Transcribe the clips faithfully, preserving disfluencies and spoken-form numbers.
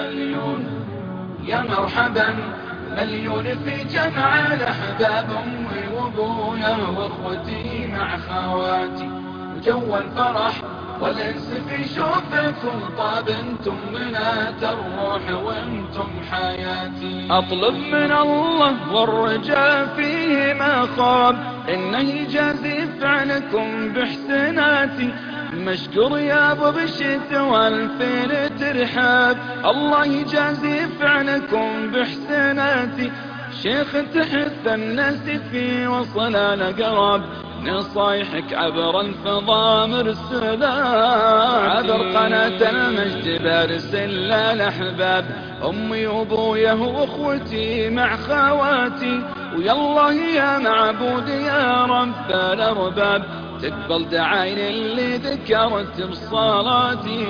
مليون، يا مرحبا مليون في جمع الأحباب، أمي وأبويا وأخوتي مع خواتي، وجو الفرح والأنس في شوفكم طاب، انتم بنات الروح وانتم حياتي. أطلب من الله والرجاء فيه ما خاب، إنه يجازي فعلكم بحسناتي، مشكور يا ابو بشت والفين ترحاب، الله يجازي فعلكم بحسناتي، شيخ تحث الناس في وصل الأقرب، نصايحك عبر الفضاء مرسلة، عبر قناة المجد برسل للأحباب، أمي وأبويا وأخوتي مع خواتي، ويا الله يا معبود يا رب الأرباب، تقبل دعاين اللي ذكرت بصلاتي.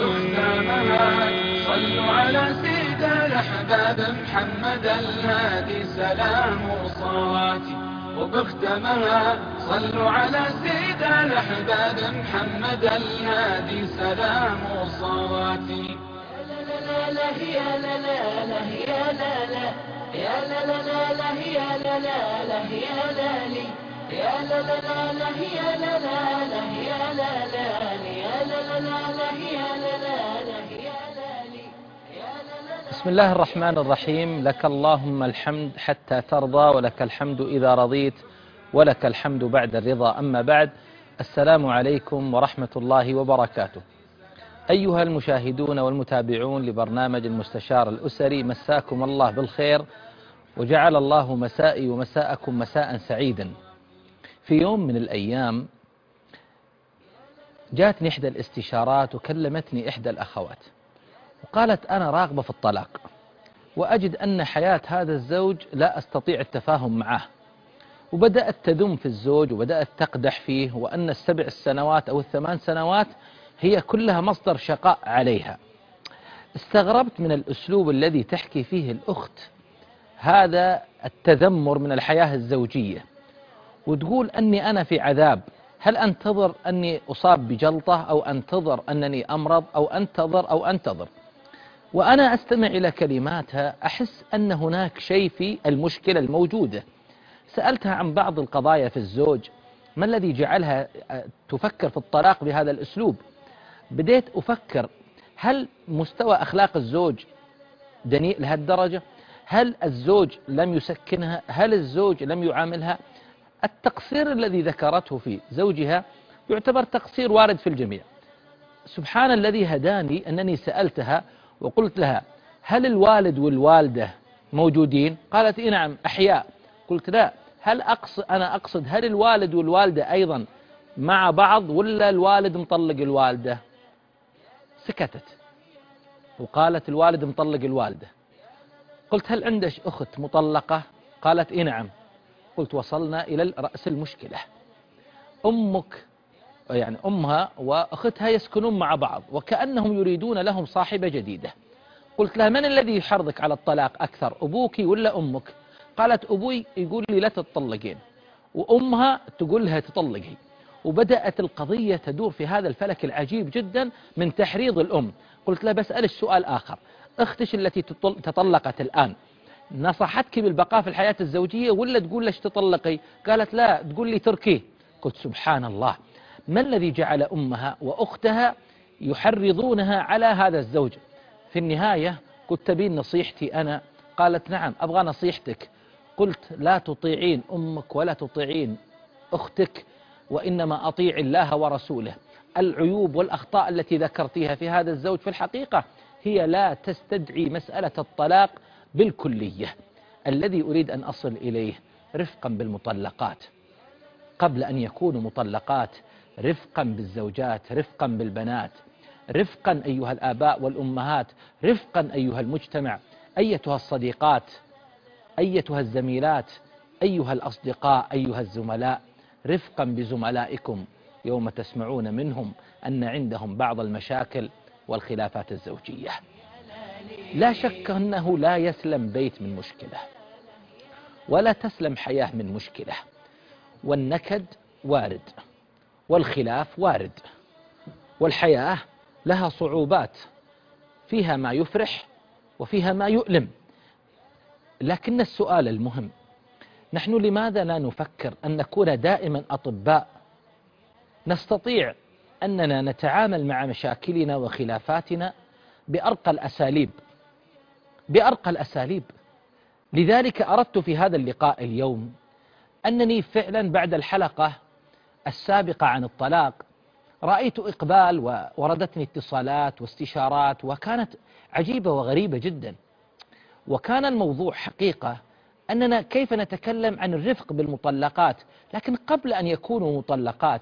صلوا على سيد الأحباب محمد الهادي سلام وصلاتي، وبختمها صلوا على سيد الأحباب محمد الهادي سلام وصلاتي. يا لا لا يا لا لا لا يا لا لا يا لا لا لا يا لا لا لا يا لا لي يا لا لا لا يا لا لا لا يا لا لا يا لا لا لا يا لا لا لا يا لا لي. بسم الله الرحمن الرحيم. لك اللهم الحمد حتى ترضى، ولك الحمد إذا رضيت، ولك الحمد بعد الرضا. أما بعد، السلام عليكم ورحمة الله وبركاته. أيها المشاهدون والمتابعون لبرنامج المستشار الأسري، مساكم الله بالخير، وجعل الله مسائي ومساءكم مساء سعيدا. في يوم من الأيام جاءتني إحدى الاستشارات وكلمتني إحدى الأخوات وقالت: أنا راغبة في الطلاق، وأجد أن حياة هذا الزوج لا أستطيع التفاهم معه، وبدأت تذم في الزوج وبدأت تقدح فيه، وأن السبع السنوات أو الثمان سنوات هي كلها مصدر شقاء عليها. استغربت من الأسلوب الذي تحكي فيه الأخت هذا التذمر من الحياة الزوجية، وتقول أني أنا في عذاب. هل أنتظر أني أصاب بجلطة، أو أنتظر أنني أمرض، أو أنتظر أو أنتظر؟ وأنا أستمع إلى كلماتها أحس أن هناك شيء في المشكلة الموجودة. سألتها عن بعض القضايا في الزوج، ما الذي جعلها تفكر في الطلاق بهذا الأسلوب؟ بديت أفكر، هل مستوى أخلاق الزوج دنيء لهالدرجة؟ هل الزوج لم يسكنها؟ هل الزوج لم يعاملها؟ التقصير الذي ذكرته في زوجها يعتبر تقصير وارد في الجميع. سبحان الذي هداني أنني سألتها وقلت لها: هل الوالد والوالدة موجودين؟ قالت: إيه نعم أحياء. قلت: لا، هل أقصد أنا أقصد هل الوالد والوالدة أيضا مع بعض، ولا الوالد مطلق الوالدة؟ سكتت وقالت: الوالد مطلق الوالدة. قلت: هل عندك أخت مطلقة؟ قالت: إيه نعم. قلت: وصلنا إلى رأس المشكلة. أمك يعني أمها وأختها يسكنون مع بعض، وكأنهم يريدون لهم صاحبة جديدة. قلت لها: من الذي يحرضك على الطلاق أكثر، أبوك ولا أمك؟ قالت: أبوي يقول لي لا تطلقين، وأمها تقول لها تطلقي. وبدأت القضية تدور في هذا الفلك العجيب جدا من تحريض الأم. قلت لها: بسألك سؤال آخر، أختش التي تطلقت الآن نصحتك بالبقاء في الحياة الزوجية، ولا تقول لش تطلقي؟ قالت: لا، تقول لي تركيه. قلت: سبحان الله، ما الذي جعل أمها وأختها يحرضونها على هذا الزوج؟ في النهاية قلت: تبين نصيحتي أنا؟ قالت: نعم، أبغى نصيحتك. قلت: لا تطيعين أمك ولا تطيعين أختك، وإنما أطيع الله ورسوله. العيوب والأخطاء التي ذكرتيها في هذا الزوج في الحقيقة هي لا تستدعي مسألة الطلاق بالكلية. الذي أريد أن أصل إليه رفقا بالمطلقات قبل أن يكونوا مطلقات، رفقا بالزوجات، رفقا بالبنات، رفقا أيها الآباء والأمهات، رفقا أيها المجتمع، أيتها الصديقات، أيتها الزميلات، أيها الأصدقاء، أيها الزملاء، رفقا بزملائكم يوم تسمعون منهم أن عندهم بعض المشاكل والخلافات الزوجية. لا شك أنه لا يسلم بيت من مشكلة، ولا تسلم حياة من مشكلة، والنكد وارد، والخلاف وارد، والحياة لها صعوبات، فيها ما يفرح وفيها ما يؤلم. لكن السؤال المهم، نحن لماذا لا نفكر أن نكون دائما أطباء نستطيع أننا نتعامل مع مشاكلنا وخلافاتنا بأرقى الأساليب بأرقى الأساليب. لذلك أردت في هذا اللقاء اليوم أنني فعلا بعد الحلقة السابقة عن الطلاق رأيت إقبال ووردتني اتصالات واستشارات وكانت عجيبة وغريبة جدا. وكان الموضوع حقيقة أننا كيف نتكلم عن الرفق بالمطلقات، لكن قبل أن يكونوا مطلقات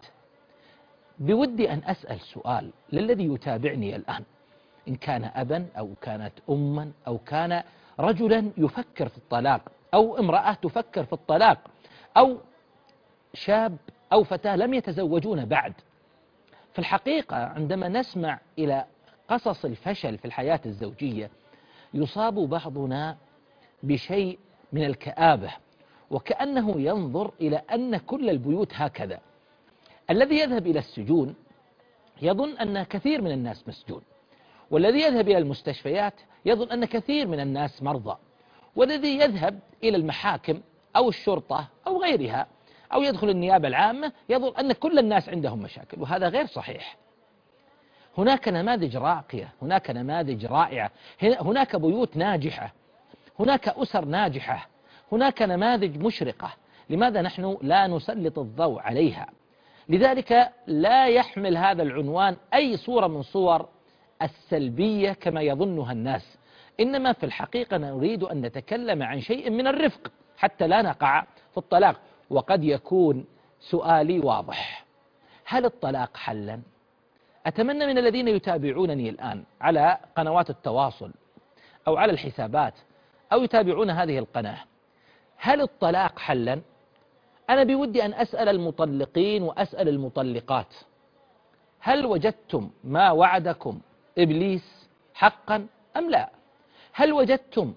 بودي أن أسأل سؤال للذي يتابعني الآن، إن كان أبا أو كانت أما أو كان رجلا يفكر في الطلاق أو امرأة تفكر في الطلاق أو شاب أو فتاة لم يتزوجون بعد. في الحقيقة عندما نسمع إلى قصص الفشل في الحياة الزوجية يصاب بعضنا بشيء من الكآبة، وكأنه ينظر إلى أن كل البيوت هكذا. الذي يذهب إلى السجون يظن أن كثير من الناس مسجون، والذي يذهب إلى المستشفيات يظن أن كثير من الناس مرضى، والذي يذهب إلى المحاكم أو الشرطة أو غيرها أو يدخل النيابة العامة يظن أن كل الناس عندهم مشاكل، وهذا غير صحيح. هناك نماذج راقية، هناك نماذج رائعة، هناك بيوت ناجحة، هناك أسر ناجحة، هناك نماذج مشرقة. لماذا نحن لا نسلط الضوء عليها؟ لذلك لا يحمل هذا العنوان أي صورة من صور السلبية كما يظنها الناس، إنما في الحقيقة نريد أن نتكلم عن شيء من الرفق حتى لا نقع في الطلاق. وقد يكون سؤالي واضح: هل الطلاق حلا؟ أتمنى من الذين يتابعونني الآن على قنوات التواصل أو على الحسابات أو يتابعون هذه القناة، هل الطلاق حلا؟ أنا بودي أن أسأل المطلقين وأسأل المطلقات: هل وجدتم ما وعدكم إبليس حقا أم لا؟ هل وجدتم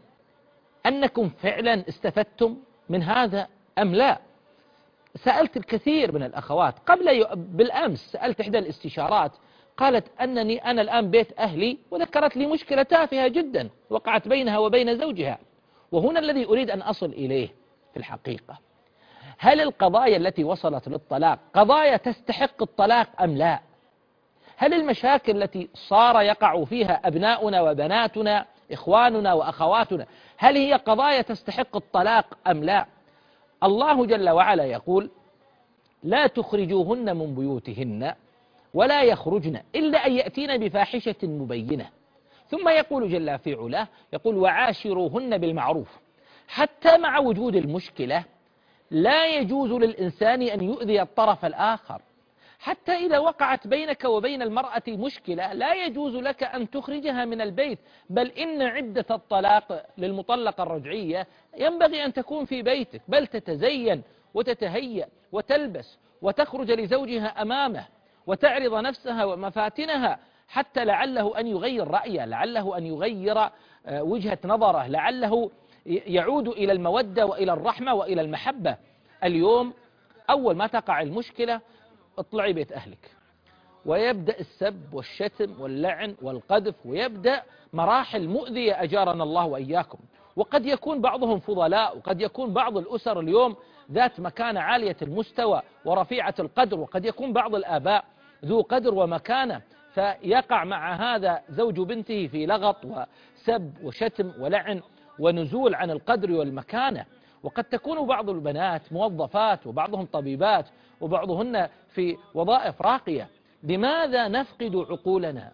أنكم فعلا استفدتم من هذا أم لا؟ سألت الكثير من الأخوات قبل بالأمس، سألت إحدى الاستشارات قالت أنني أنا الآن بيت أهلي، وذكرت لي مشكلة تافهة جدا وقعت بينها وبين زوجها. وهنا الذي أريد أن أصل إليه في الحقيقة: هل القضايا التي وصلت للطلاق قضايا تستحق الطلاق أم لا؟ هل المشاكل التي صار يقع فيها أبناؤنا وبناتنا إخواننا وأخواتنا هل هي قضايا تستحق الطلاق أم لا؟ الله جل وعلا يقول: لا تخرجوهن من بيوتهن ولا يخرجن إلا أن يأتين بفاحشة مبينة. ثم يقول جل في علاه، يقول: وعاشروهن بالمعروف. حتى مع وجود المشكلة لا يجوز للإنسان أن يؤذي الطرف الآخر. حتى إذا وقعت بينك وبين المرأة مشكلة لا يجوز لك أن تخرجها من البيت، بل إن عدة الطلاق للمطلقة الرجعية ينبغي أن تكون في بيتك، بل تتزين وتتهيأ وتلبس وتخرج لزوجها أمامه وتعرض نفسها ومفاتنها، حتى لعله أن يغير رأيه، لعله أن يغير وجهة نظره، لعله يعود إلى المودة وإلى الرحمة وإلى المحبة. اليوم أول ما تقع المشكلة اطلعي بيت أهلك، ويبدأ السب والشتم واللعن والقذف، ويبدأ مراحل مؤذية أجارنا الله وإياكم. وقد يكون بعضهم فضلاء، وقد يكون بعض الأسر اليوم ذات مكانة عالية المستوى ورفيعة القدر، وقد يكون بعض الآباء ذو قدر ومكانة، فيقع مع هذا زوج بنته في لغط وسب وشتم ولعن ونزول عن القدر والمكانة. وقد تكون بعض البنات موظفات وبعضهم طبيبات وبعضهن في وظائف راقية. لماذا نفقد عقولنا؟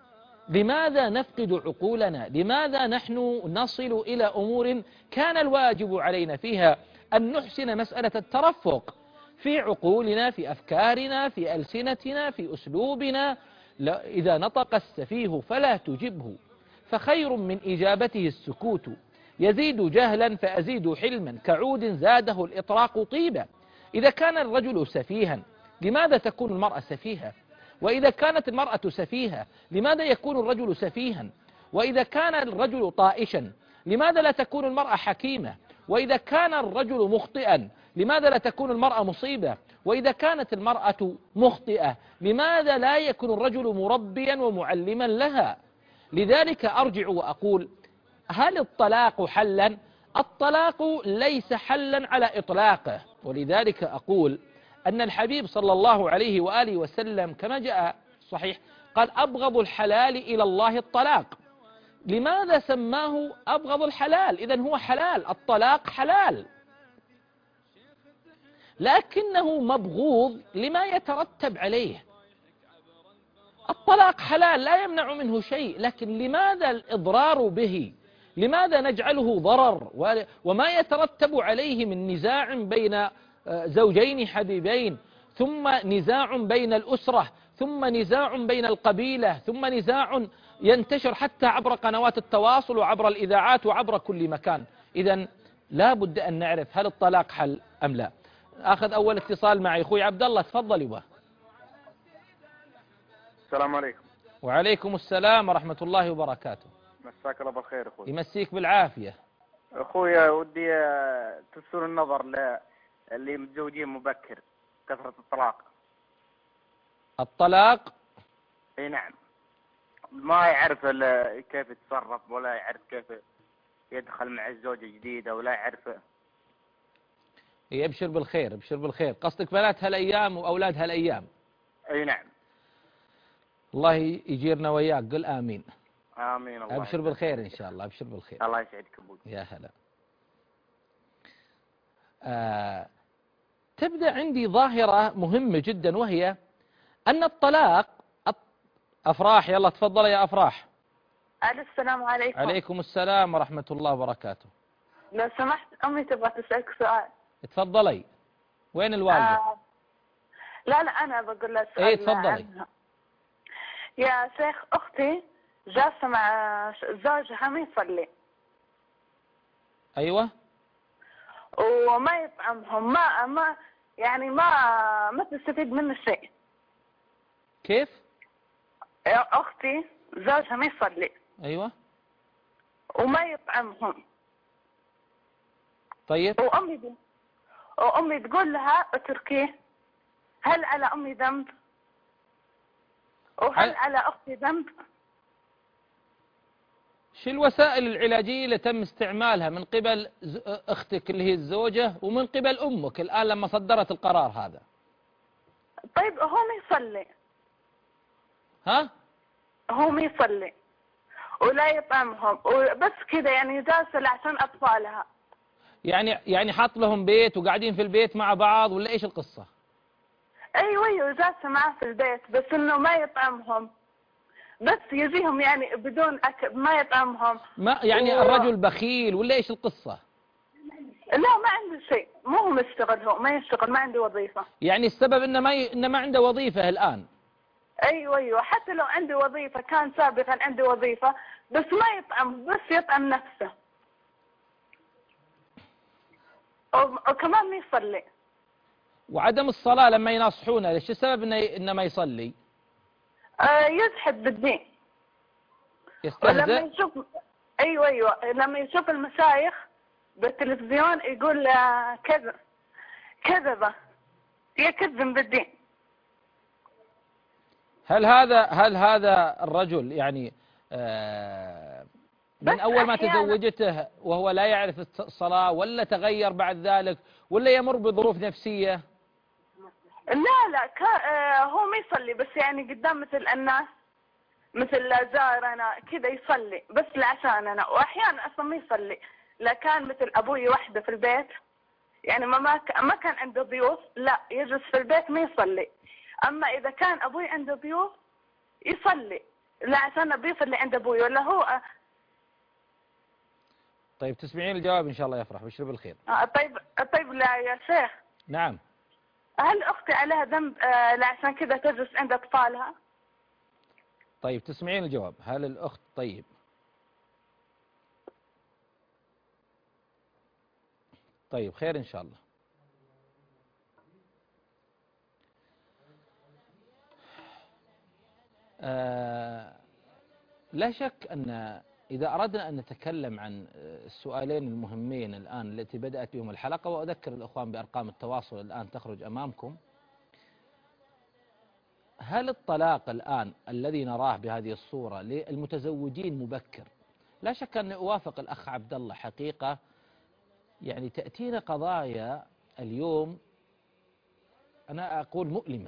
لماذا نفقد عقولنا؟ لماذا نحن نصل إلى أمور كان الواجب علينا فيها أن نحسن مسألة الترفق في عقولنا، في أفكارنا، في ألسنتنا، في أسلوبنا؟ إذا نطق السفيه فلا تجبه، فخير من إجابته السكوت. يزيد جهلا فأزيد حلما، كعود زاده الإطراق طيبا. إذا كان الرجل سفيها لماذا تكون المرأة سفيهة؟ وإذا كانت المرأة سفيهة لماذا يكون الرجل سفيها؟ وإذا كان الرجل طائشا لماذا لا تكون المرأة حكيمة؟ وإذا كان الرجل مخطئا لماذا لا تكون المرأة مصيبة؟ وإذا كانت المرأة مخطئة لماذا لا يكون الرجل مربيا ومعلما لها؟ لذلك أرجع وأقول: هل الطلاق حلا؟ الطلاق ليس حلا على إطلاقه، ولذلك أقول أن الحبيب صلى الله عليه وآله وسلم كما جاء صحيح قال أبغض الحلال إلى الله الطلاق. لماذا سماه أبغض الحلال؟ إذن هو حلال، الطلاق حلال، لكنه مبغوض لما يترتب عليه. الطلاق حلال لا يمنع منه شيء، لكن لماذا الإضرار به؟ لماذا نجعله ضرر وما يترتب عليه من نزاع بين زوجين حبيبين، ثم نزاع بين الأسرة، ثم نزاع بين القبيلة، ثم نزاع ينتشر حتى عبر قنوات التواصل وعبر الإذاعات وعبر كل مكان. إذن لا بد أن نعرف هل الطلاق حل أم لا. أخذ أول اتصال معي أخوي عبد الله، تفضل يبا. السلام عليكم. وعليكم السلام ورحمة الله وبركاته. مساك الله بالخير أخوي. يمسيك بالعافية. أخويا ودي تسر النظر للي متزوجين مبكر، كثرة الطلاق. الطلاق اي نعم، ما يعرف كيف يتصرف ولا يعرف كيف يدخل مع الزوجة الجديدة ولا يعرف. يبشر بالخير، ابشر بالخير. قصدك بنات هالأيام وأولاد هالأيام؟ اي نعم. الله يجيرنا وياك، قل آمين. آمين. الله أبشر بالخير إن شاء الله، أبشر بالخير. الله يسعدك أبوي. يا هلا. آه تبدأ عندي ظاهرة مهمة جدا، وهي أن الطلاق أفراح. يلا تفضل يا أفراح. السلام عليكم. عليكم السلام ورحمة الله وبركاته. لو سمحت أمي تبغى تسألك سؤال. تفضلي. وين الوالدة؟ آه لا لا أنا بقول لها سؤال. إيه تفضلي. عنها. يا شيخ أختي جالسة مع زوجها ما يصلي. أيوة. وما يطعمهم، ما ما يعني ما ما تستفيد منه شيء. كيف؟ أختي زوجها ما يصلي. أيوة. وما يطعمهم. طيب. وأمي دي وأمي تقول لها اتركيه. هل على أمي ذنب؟ وهل هل... على أختي ذنب؟ شو الوسائل العلاجية اللي تم استعمالها من قبل أختك اللي هي الزوجة ومن قبل أمك الآن لما صدرت القرار هذا؟ طيب هو ما يصلي. ها؟ هو ما يصلي ولا يطعمهم وبس كذا، يعني جالسة عشان أطفالها. يعني يعني حاط لهم بيت وقاعدين في البيت مع بعض ولا إيش القصة؟ أيوة أيوة جالسة معاه في البيت، بس إنه ما يطعمهم، بس يجيهم يعني بدون أكل، ما يطعمهم. ما يعني و... الرجل بخيل ولا إيش القصة؟ لا ما عنده شيء، مو هو مشتغل، هو ما يشتغل، ما عنده وظيفة. يعني السبب إنه ما ي... إنه ما عنده وظيفة الآن. أيوة أيوة، حتى لو عنده وظيفة، كان سابقا عنده وظيفة بس ما يطعم، بس يطعم نفسه. وكمان ما يصلي. وعدم الصلاة لما يناصحونه، ليش السبب إنه إنه ما يصلي؟ آه يجحد بالدين. يستهزئ. ولما يشوف أيوة أيوة لما يشوف المشايخ بالتلفزيون يقول آه كذب كذبة، يكذب بالدين. هل هذا هل هذا الرجل يعني آه من أول ما تزوجته وهو لا يعرف الصلاة، ولا تغير بعد ذلك، ولا يمر بظروف نفسية؟ لا لا آه هو ما يصلي، بس يعني قدام مثل الناس، مثل زارنا كذا يصلي بس عشاننا، وأحيانا أصلا ما يصلي. لا كان مثل أبوي وحده في البيت، يعني ما ما كان عنده ضيوف، لا يجلس في البيت ما يصلي. أما إذا كان أبوي عنده ضيوف يصلي، لا عشان بيصلي عند أبوي ولا هو. طيب تسمعين الجواب إن شاء الله يفرح، بشر بالخير. آه طيب طيب لا يا شيخ. نعم. هل أختي عليها ذنب آه لا عشان كذا تجلس عند أطفالها؟ طيب تسمعين الجواب. هل الأخت طيب طيب خير إن شاء الله. آه لا شك أن إذا أردنا أن نتكلم عن السؤالين المهمين الآن التي بدأت بهم الحلقة، وأذكر الأخوان بأرقام التواصل الآن تخرج أمامكم، هل الطلاق الآن الذي نراه بهذه الصورة للمتزوجين مبكر لا شك أن أوافق الأخ عبد الله حقيقة. يعني تأتينا قضايا اليوم أنا أقول مؤلمة،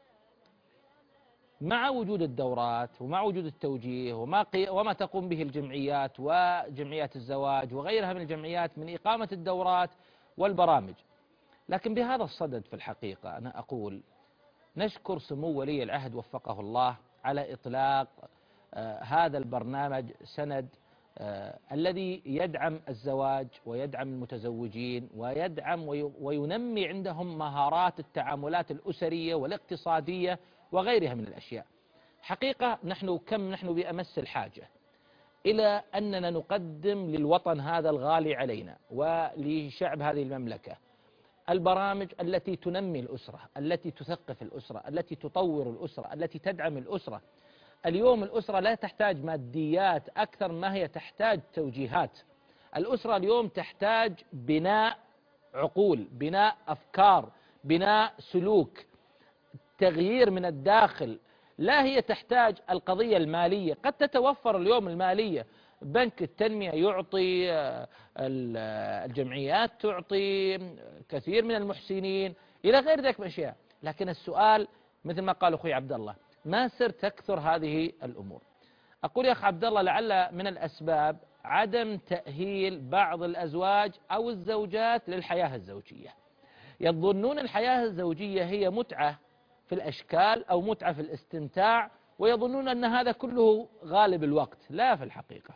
مع وجود الدورات ومع وجود التوجيه وما, وما تقوم به الجمعيات وجمعيات الزواج وغيرها من الجمعيات من إقامة الدورات والبرامج. لكن بهذا الصدد في الحقيقة أنا أقول نشكر سمو ولي العهد وفقه الله على إطلاق آه هذا البرنامج سند آه الذي يدعم الزواج ويدعم المتزوجين ويدعم وينمي عندهم مهارات التعاملات الأسرية والاقتصادية وغيرها من الأشياء. حقيقة نحن كم نحن بأمس الحاجة إلى أننا نقدم للوطن هذا الغالي علينا ولشعب هذه المملكة البرامج التي تنمي الأسرة، التي تثقف الأسرة، التي تطور الأسرة، التي تدعم الأسرة. اليوم الأسرة لا تحتاج ماديات أكثر ما هي تحتاج توجيهات. الأسرة اليوم تحتاج بناء عقول، بناء أفكار، بناء سلوك، تغيير من الداخل. لا هي تحتاج القضية المالية، قد تتوفر اليوم المالية، بنك التنمية يعطي، الجمعيات تعطي، كثير من المحسنين إلى غير ذلك من الأشياء. لكن السؤال مثل ما قال أخوي عبد الله، ما سر تكثر هذه الأمور؟ أقول يا أخ عبد الله لعل من الأسباب عدم تأهيل بعض الأزواج أو الزوجات للحياة الزوجية. يظنون الحياة الزوجية هي متعة في الأشكال أو متعة في الاستمتاع، ويظنون أن هذا كله غالب الوقت. لا، في الحقيقة.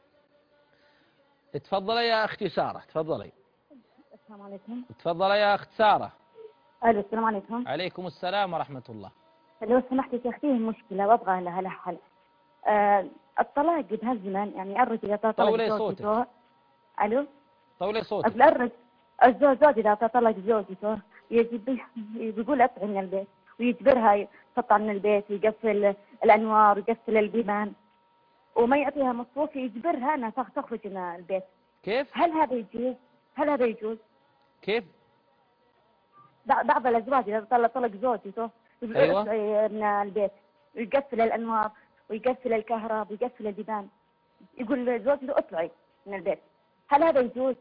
تفضلي يا أختي سارة، تفضلي. السلام عليكم. تفضلي يا أخت سارة. ألو، السلام عليكم. عليكم السلام ورحمة الله. لو سمحتي يا أختي مشكلة وأبغى لها لها حل. أه الطلاق بهالزمن، يعني الرجل إذا طلق طولي صوتك. ألو. طولي صوتك. الرجل الزوج إذا طلق زوجته يجب يقول اطلعي من البيت، ويجبرها تطلع من البيت ويقفل الأنوار ويقفل البيبان وما يعطيها مصروف، يجبرها أنها تخرج من البيت. كيف؟ هل هذا يجوز؟ هل هذا يجوز؟ كيف؟ بعض الأزواج إذا طلق طلق زوجته أيوة. من البيت ويقفل الأنوار ويقفل الكهرباء ويقفل البيبان، يقول زوجته اطلعي من البيت. هل هذا يجوز؟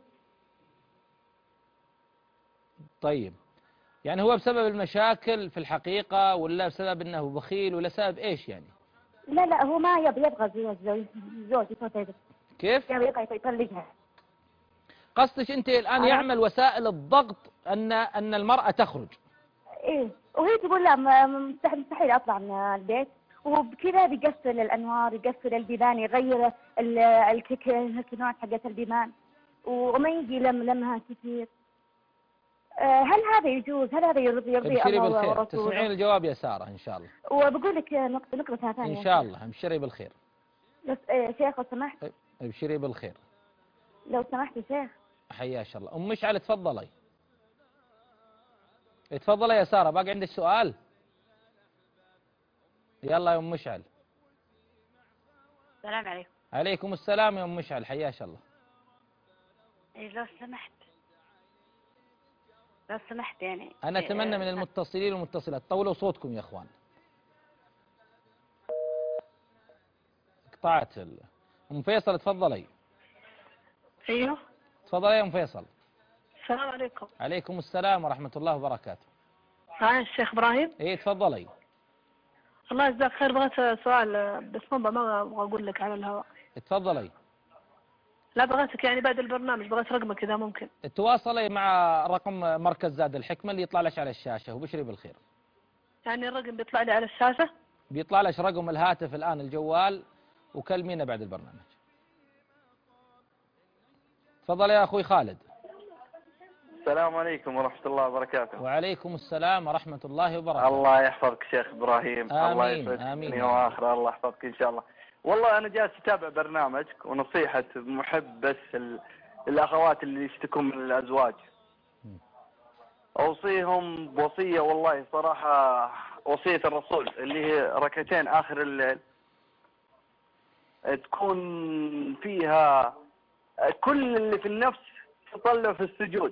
طيب، يعني هو بسبب المشاكل في الحقيقة، ولا بسبب أنه بخيل، ولا سبب إيش يعني؟ لا لا، هو ما يبغى يبغى زوج زوجته. كيف؟ يبغى يطلقها. قصدك أنت الآن يعمل وسائل الضغط أن أن المرأة تخرج؟ إيه، وهي تقول لا مستحيل أطلع من البيت، وبكذا بيقفل الأنوار يقفل البيبان يغير الكنوات حقت البيبان وما يجي لم لمها كثير. هل هذا يجوز؟ هل هذا يرضي يرضي الله ورسوله؟ تسمعين الجواب يا سارة إن شاء الله. وبقول لك نقطة نقطة ثانية إن شاء الله. ابشري بالخير. بس شيخ لو سمحت. ابشري بالخير. لو سمحت يا شيخ. حياك الله. أم مشعل تفضلي. تفضلي يا سارة، باقي عندك سؤال؟ يلا يا أم مشعل. السلام عليكم. عليكم السلام يا أم مشعل، حياك الله. إيه لو سمحت لو سمحت يعني أنا أتمنى من المتصلين والمتصلات طولوا صوتكم يا أخوان. قطعت ال... أم فيصل تفضلي. أيوه تفضلي يا أم فيصل. السلام عليكم. عليكم السلام ورحمة الله وبركاته. معي الشيخ إبراهيم. إيه تفضلي. الله يجزاك خير. بغيت سؤال بس ما ما أبغى أقول لك على الهواء. تفضلي. لا بغيتك يعني بعد البرنامج بغيت رقمك إذا ممكن. تواصلي مع رقم مركز زاد الحكمة اللي يطلع لك على الشاشة، وبشري بالخير. يعني الرقم بيطلع لي على الشاشة؟ بيطلع لك رقم الهاتف الآن الجوال، وكلمينا بعد البرنامج. تفضل يا أخوي خالد. السلام عليكم ورحمة الله وبركاته. وعليكم السلام ورحمة الله وبركاته. الله يحفظك شيخ إبراهيم. آمين. الله يسعدك آمين. وآخر. الله يحفظك إن شاء الله. والله أنا جالس أتابع برنامجك، ونصيحة محب بس ال... الأخوات اللي يشتكون من الأزواج، أوصيهم بوصية والله صراحة، وصية الرسول اللي هي ركعتين آخر الليل تكون فيها كل اللي في النفس تطلع في السجود.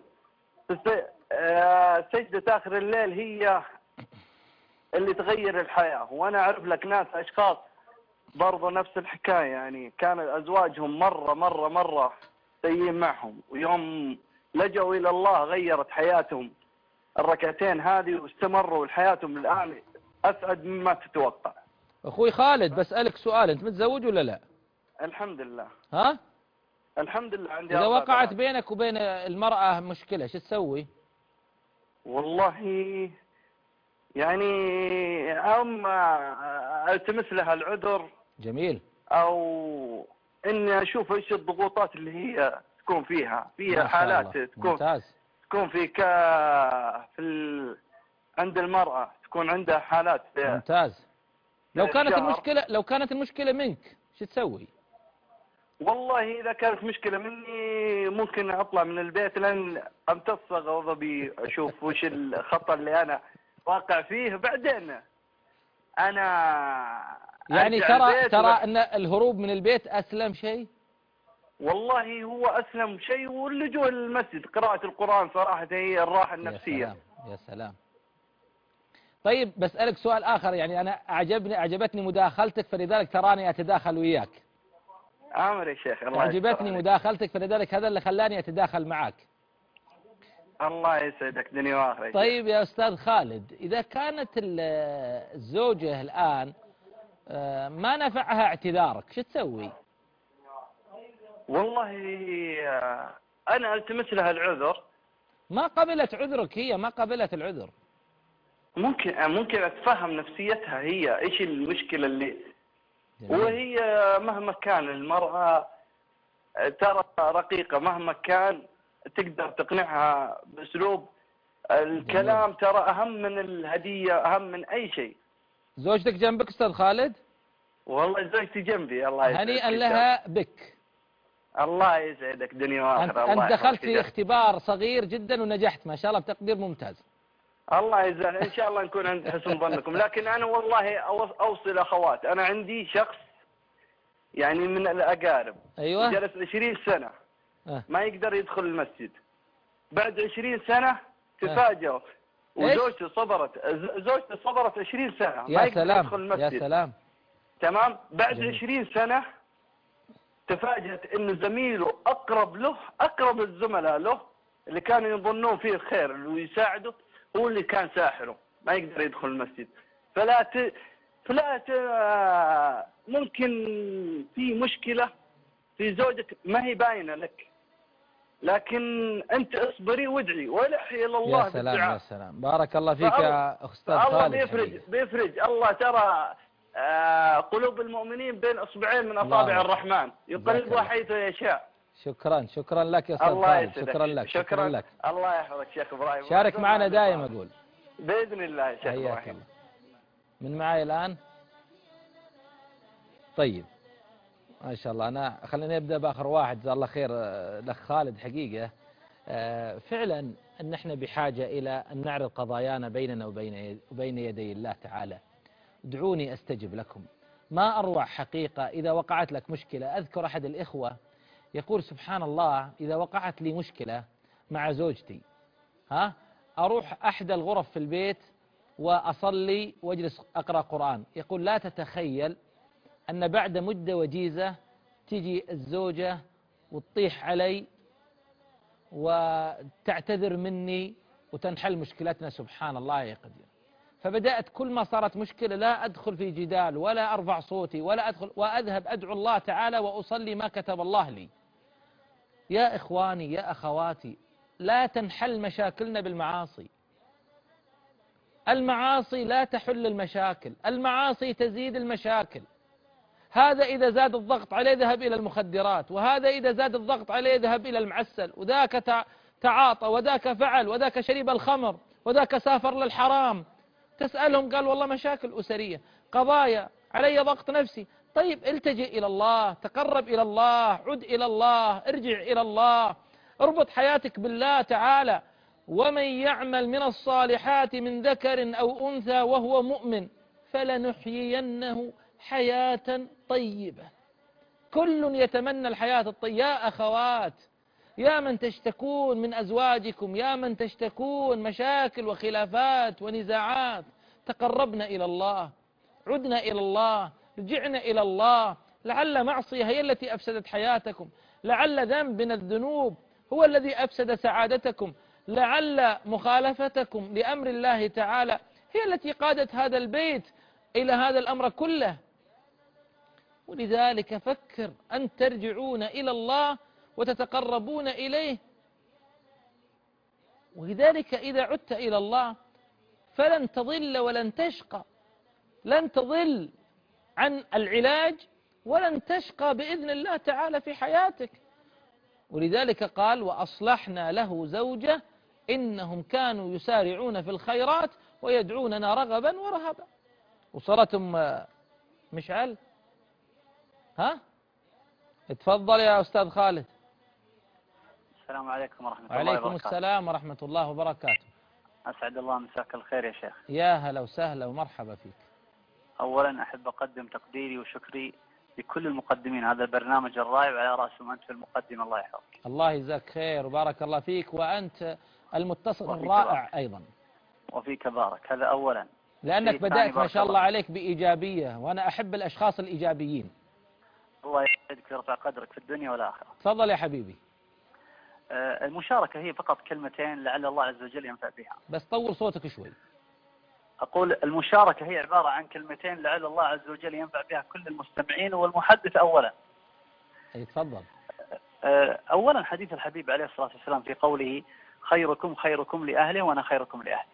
سجدة آخر الليل هي اللي تغير الحياة. وأنا أعرف لك ناس أشخاص برضو نفس الحكاية، يعني كان أزواجهم مرة مرة مرة سيئين معهم، ويوم لجوا إلى الله غيرت حياتهم الركعتين هذه، واستمروا حياتهم الآن أسعد مما تتوقع. أخوي خالد بسألك سؤال، أنت متزوج ولا لا؟ الحمد لله. ها؟ الحمد لله عندي. إذا وقعت بينك وبين المرأة مشكلة شو تسوي؟ والله يعني أما التمس لها العذر. جميل. أو إني أشوف إيش الضغوطات اللي هي تكون فيها، فيها حالات تكون ممتاز. تكون في ك في ال... عند المرأة تكون عندها حالات. ممتاز. لو كانت المشكلة لو كانت المشكلة منك شو تسوي؟ والله إذا كانت مشكلة مني ممكن أطلع من البيت لأن أمتص غضبي، أشوف وش الخطأ اللي أنا واقع فيه، بعدين أنا يعني ترى ترى أن الهروب من البيت أسلم شيء؟ والله هو أسلم شيء، واللجوء للمسجد قراءة القرآن صراحة هي الراحة النفسية. يا سلام يا سلام. طيب بسألك سؤال آخر، يعني أنا أعجبني أعجبتني مداخلتك فلذلك تراني أتداخل وياك. آمر يا شيخ. الله أعجبتني مداخلتك فلذلك هذا اللي خلاني أتداخل معك. الله يسعدك دنيا وآخرة. طيب يا أستاذ خالد، إذا كانت الزوجة الآن ما نفعها اعتذارك شو تسوي؟ والله أنا ألتمس لها العذر. ما قبلت عذرك، هي ما قبلت العذر. ممكن ممكن أتفهم نفسيتها هي إيش المشكلة اللي جميل. وهي مهما كان المرأة ترى رقيقة، مهما كان تقدر تقنعها بأسلوب الكلام. جميل. ترى أهم من الهدية، أهم من أي شيء. زوجتك جنبك أستاذ خالد؟ والله زوجتي جنبي. الله يسعدك. هنيئا لها بك. الله يسعدك دنيا واخره. أنت, أنت دخلت في اختبار صغير جدا ونجحت ما شاء الله بتقدير ممتاز. الله يجزاك، إن شاء الله نكون عند حسن ظنكم. لكن أنا والله أوصي أخوات، أنا عندي شخص يعني من الأقارب. أيوة. جلس عشرين سنة أه. ما يقدر يدخل المسجد. بعد عشرين سنة تفاجئوا. وزوجته صبرت زوجته صبرت عشرين سنة ما يقدر يدخل المسجد. يا سلام. تمام. بعد عشرين سنة تفاجأت إن زميله أقرب له، أقرب الزملاء له اللي كانوا يظنون فيه الخير ويساعده، هو اللي كان ساحره ما يقدر يدخل المسجد. فلا ت... فلا ت... ممكن في مشكلة في زوجك ما هي باينة لك، لكن أنت اصبري وادعي والحي إلى الله. يا سلام بالدعاء. يا سلام. بارك الله فيك يا أستاذ خالد. الله بيفرج بيفرج الله. ترى آه قلوب المؤمنين بين اصبعين من اصابع الرحمن يقلبها حيث يشاء. شكرا شكرا لك يا استاذ خالد. شكرا لك. شكرا, شكرا لك. الله يحفظك شيخ ابراهيم. شارك معنا دائما اقول باذن الله يا شيخ ابراهيم. من معي الان؟ طيب ما شاء الله. انا خلينا نبدا باخر واحد جزاه الله خير الاخ خالد. حقيقه فعلا ان احنا بحاجه الى ان نعرض قضايانا بيننا وبين وبين يدي الله تعالى. ادعوني أستجب لكم. ما أروع حقيقة إذا وقعت لك مشكلة. أذكر أحد الإخوة يقول سبحان الله إذا وقعت لي مشكلة مع زوجتي ها أروح أحد الغرف في البيت وأصلي واجلس أقرأ قرآن. يقول لا تتخيل أن بعد مدة وجيزة تجي الزوجة وتطيح علي وتعتذر مني وتنحل مشكلتنا. سبحان الله يا قدير. فبدأت كل ما صارت مشكلة لا أدخل في جدال ولا أرفع صوتي ولا أدخل وأذهب أدعو الله تعالى وأصلي ما كتب الله لي. يا إخواني يا أخواتي لا تنحل مشاكلنا بالمعاصي. المعاصي لا تحل المشاكل، المعاصي تزيد المشاكل. هذا إذا زاد الضغط عليه ذهب إلى المخدرات، وهذا إذا زاد الضغط عليه ذهب إلى المعسل، وذاك تعاطى وذاك فعل وذاك شرب الخمر وذاك سافر للحرام. تسألهم قال والله مشاكل أسرية، قضايا، علي ضغط نفسي. طيب التجئ إلى الله، تقرب إلى الله، عد إلى الله، ارجع إلى الله، اربط حياتك بالله تعالى. ومن يعمل من الصالحات من ذكر أو أنثى وهو مؤمن فلنحيينه حياة طيبة. كل يتمنى الحياة الطيبة. يا أخوات يا من تشتكون من أزواجكم، يا من تشتكون مشاكل وخلافات ونزاعات، تقربنا إلى الله، عدنا إلى الله، رجعنا إلى الله، لعل معصية هي التي أفسدت حياتكم، لعل ذنب من الذنوب هو الذي أفسد سعادتكم، لعل مخالفتكم لأمر الله تعالى هي التي قادت هذا البيت إلى هذا الأمر كله. ولذلك فكر أن ترجعون إلى الله وتتقربون إليه. ولذلك إذا عدت إلى الله فلن تضل ولن تشقى، لن تضل عن العلاج ولن تشقى بإذن الله تعالى في حياتك. ولذلك قال وأصلحنا له زوجة إنهم كانوا يسارعون في الخيرات ويدعوننا رغبا ورهبا. وصارتم مشعل. ها اتفضل يا أستاذ خالد. السلام عليكم ورحمة الله وبركاته. وعليكم السلام ورحمة الله وبركاته. أسعد الله مساك الخير يا شيخ. يا هلا وسهلا ومرحبا فيك. أولا أحب أقدم تقديري وشكري لكل المقدمين هذا البرنامج الرائع وعلى رأسهم أنت في المقدم، الله يحفظك. الله يجزاك خير وبارك الله فيك، وأنت المتصل الرائع بارك. أيضا. وفيك بارك. هذا أولا. لأنك بدأت ما شاء الله عليك بإيجابية، وأنا أحب الأشخاص الإيجابيين. الله يسعدك ويرفع قدرك في الدنيا والآخرة. تفضل يا حبيبي. آه المشاركة هي فقط كلمتين لعل الله عز وجل ينفع بها. بس طول صوتك شوي. أقول المشاركة هي عبارة عن كلمتين لعل الله عز وجل ينفع بها كل المستمعين والمحدث أولا. أي تفضل. آه أولا حديث الحبيب عليه الصلاة والسلام في قوله خيركم خيركم لأهله وأنا خيركم لأهلي.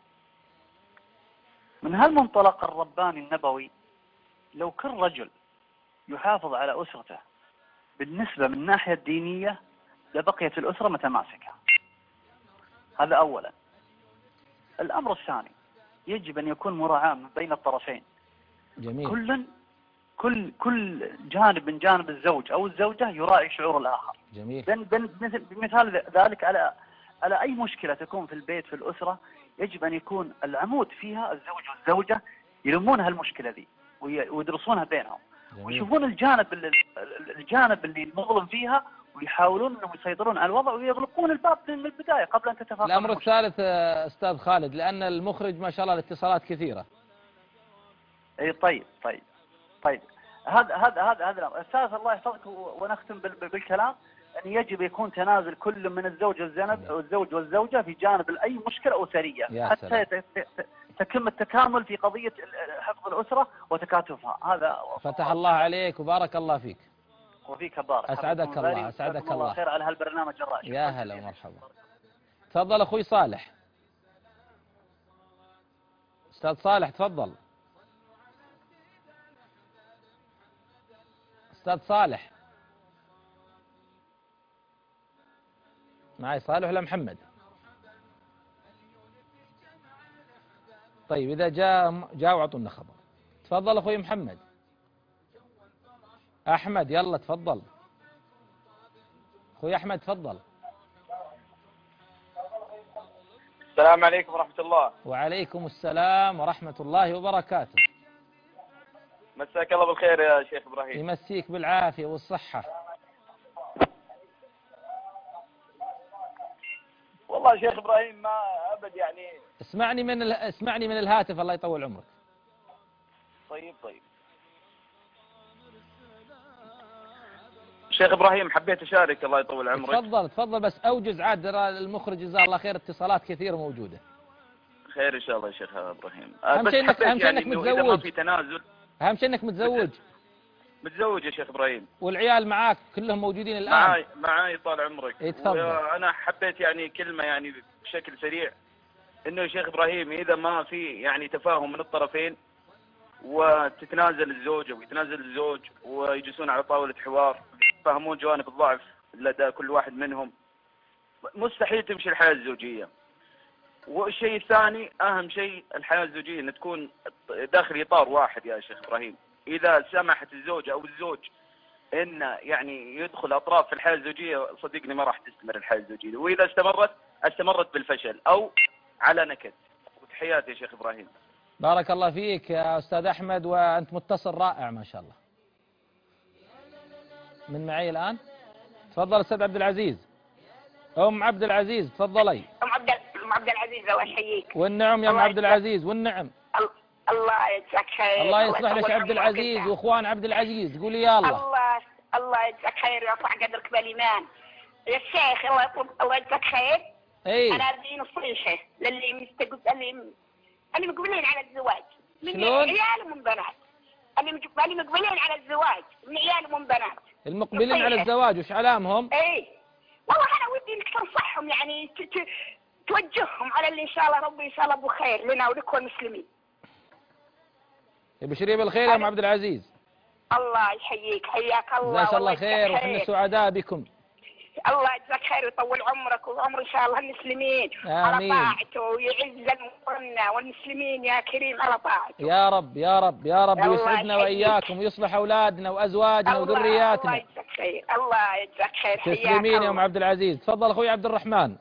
من هالمنطلق الرباني النبوي لو كل رجل يحافظ على أسرته بالنسبة من الناحية الدينية لبقيت الأسرة متماسكة. هذا أولا. الأمر الثاني يجب أن يكون مراعاة من بين الطرفين. جميل. كل كل كل جانب من جانب الزوج أو الزوجة يراعي شعور الآخر. جميل. بمثال ذلك على على أي مشكلة تكون في البيت في الأسرة يجب أن يكون العمود فيها الزوج والزوجة يلمون هالمشكلة ذي ويدرسونها بينهم. جميل. ويشوفون الجانب اللي الجانب اللي المظلم فيها ويحاولون انهم يسيطرون على الوضع ويغلقون الباب من البدايه قبل ان تتفاقم. الامر الثالث استاذ خالد، لان المخرج ما شاء الله الاتصالات كثيره. اي طيب طيب طيب هذا هذا هذا هذا الامر الثالث الله يحفظك ونختم بالكلام ان يجب يكون تنازل كل من الزوج والزوج والزوج والزوجه في جانب اي مشكله اسريه حتى تتم التكامل في قضيه حفظ الاسره وتكاتفها. هذا فتح الله عليك وبارك الله فيك. وفيك بارك. أسعدك الله أسعدك الله. الله خير على هالبرنامج الرائع. يا هلا ومرحبا. تفضل أخوي صالح. أستاذ صالح تفضل. أستاذ صالح. معي صالح ولا محمد؟ طيب إذا جاء جاء وعطونا خبر. تفضل أخوي محمد. أحمد يلا تفضل. أخوي أحمد تفضل. السلام عليكم ورحمة الله. وعليكم السلام ورحمة الله وبركاته. مساك الله بالخير يا شيخ إبراهيم. يمسيك بالعافية والصحة. والله شيخ إبراهيم ما أبد يعني. اسمعني من ال... اسمعني من الهاتف الله يطول عمرك. طيب طيب. شيخ إبراهيم حبيت أشارك الله يطول عمرك. تفضل تفضل بس أوجز عاد المخرج جزاه الله خير اتصالات كثيرة موجودة. خير إن شاء الله يا شيخ إبراهيم. أهم شيء إنك أهم شيء يعني إنك متزوج. إذا ما في تنازل. أهم شيء إنك متزوج. متزوج يا شيخ إبراهيم. والعيال معاك كلهم موجودين الآن. معاي معاي طال عمرك. إيه تفضل. أنا حبيت يعني كلمة يعني بشكل سريع إنه يا شيخ إبراهيم إذا ما في يعني تفاهم من الطرفين وتتنازل الزوجة ويتنازل الزوج ويجلسون على طاولة حوار يفهمون جوانب الضعف لدى كل واحد منهم مستحيل تمشي الحياة الزوجية. والشيء الثاني أهم شيء الحياة الزوجية أن تكون داخل إطار واحد يا شيخ إبراهيم. إذا سمحت الزوجة أو الزوج إن يعني يدخل أطراف في الحياة الزوجية صدقني ما راح تستمر الحياة الزوجية، وإذا استمرت استمرت بالفشل أو على نكد. وتحياتي يا شيخ إبراهيم. بارك الله فيك يا أستاذ أحمد وأنت متصل رائع ما شاء الله. من معي الآن؟ تفضل أستاذ عبد العزيز. أم عبد العزيز تفضلي. أم عبد أم عبد العزيز لو أحييك. والنعم يا أم عبد العزيز والنعم. الله يجزاك خير. الله يصلح لك عبد العزيز واخوان عبد العزيز، قولي يلا. الله الله يجزاك خير ويرفع قدرك بالايمان يا شيخ. الله يطول الله يجزاك خير. اي انا ادي نصيحه للي مستقبل اللي اللي مقبلين على الزواج من شلون؟ عيال ومن بنات. اللي اللي مقبلين على الزواج من عيال ومن بنات. المقبلين نصيحة. على الزواج وش علامهم؟ اي والله انا ودي انك تنصحهم يعني ت... ت... توجههم على اللي ان شاء الله ربي ان شاء الله ابو خير لنا ولكم المسلمين. ابشري بالخير يا ام عبد العزيز. الله يحييك حياك الله. جزاك الله خير وحنا سعداء بكم. الله يجزاك خير ويطول عمرك وعمر ان شاء الله المسلمين على طاعته ويعز المقرنة والمسلمين يا كريم على طاعته. يا رب يا رب يا رب ويسعدنا واياكم ويصلح اولادنا وازواجنا وذرياتنا. الله يجزاك خير. الله يجزاك خير. تسلمين يا ام عبد العزيز. تفضل اخوي عبد الرحمن.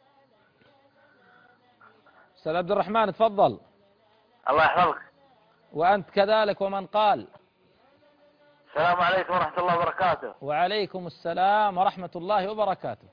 استاذ عبد الرحمن تفضل. الله يحفظك. وانت كذلك ومن قال. السلام عليكم ورحمة الله وبركاته. وعليكم السلام ورحمة الله وبركاته.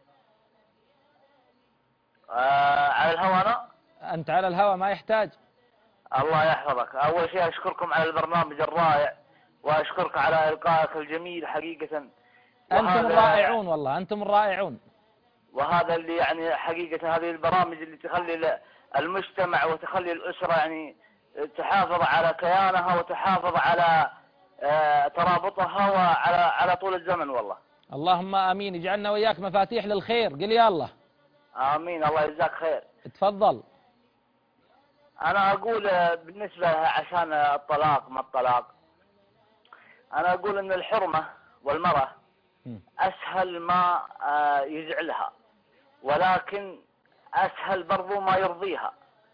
آه على الهواء أنا؟ أنت على الهواء ما يحتاج. الله يحفظك. أول شيء أشكركم على البرنامج الرائع وأشكرك على إلقائك الجميل حقيقة. أنتم الرائعون والله أنتم الرائعون. وهذا اللي يعني حقيقة هذه البرامج اللي تخلي المجتمع وتخلي الأسرة يعني تحافظ على كيانها وتحافظ على آه ترابطها وعلى على طول الزمن والله. اللهم امين. اجعلنا وياك مفاتيح للخير. قل يا الله. امين. الله يجزاك خير. تفضل. انا اقول آه بالنسبه عشان الطلاق ما الطلاق، انا اقول ان الحرمه والمراه اسهل ما آه يزعلها، ولكن اسهل برضو ما يرضيها.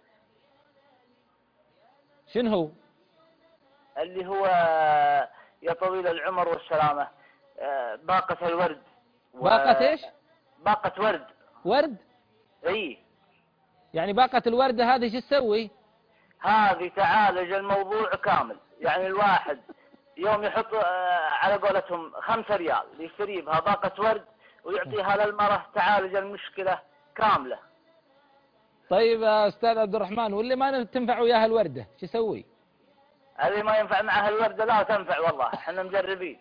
شنو هو؟ اللي هو يا طويل العمر والسلامة باقة الورد. و... باقة ايش؟ باقة ورد. ورد؟ اي. يعني باقة الوردة هذه شو تسوي؟ هذه تعالج الموضوع كامل. يعني الواحد يوم يحط على قولتهم خمسة ريال يشتري بها باقة ورد ويعطيها للمرأة تعالج المشكلة كاملة. طيب يا استاذ عبد الرحمن واللي ما تنفع وياها الوردة شو يسوي؟ اللي ما ينفع معها الوردة لا تنفع والله احنا مجربين.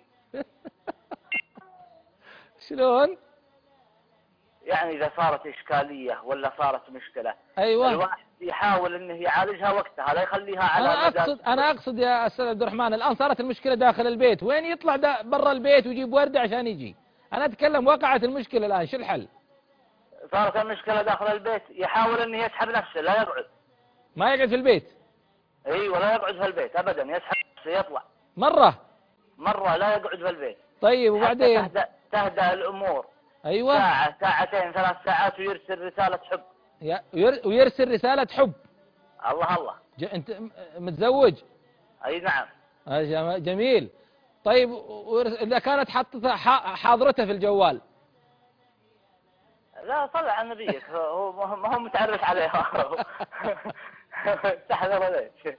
شلون؟ يعني إذا صارت إشكالية ولا صارت مشكلة أيوة الواحد يحاول إنه يعالجها وقتها لا يخليها على أنا أقصد أنا أقصد يا أستاذ عبد الرحمن الآن صارت المشكلة داخل البيت، وين يطلع برا البيت ويجيب وردة عشان يجي؟ أنا أتكلم وقعت المشكلة الآن شو الحل؟ صارت المشكلة داخل البيت يحاول إنه يسحب نفسه لا يقعد. ما يقعد في البيت؟ اي ولا يقعد في البيت ابدا يسحب نفسه يطلع. مرة؟ مرة لا يقعد في البيت. طيب وبعدين؟ تهدأ, تهدأ الامور. ايوه. ساعة ساعتين ثلاث ساعات ويرسل رسالة حب. ير... ويرسل رسالة حب. الله الله. ج... انت متزوج؟ اي نعم. جميل. طيب اذا كانت حطتها حاضرته في الجوال؟ لا صلى على نبيك هو ما هو متعرف عليها. تحذر ليش.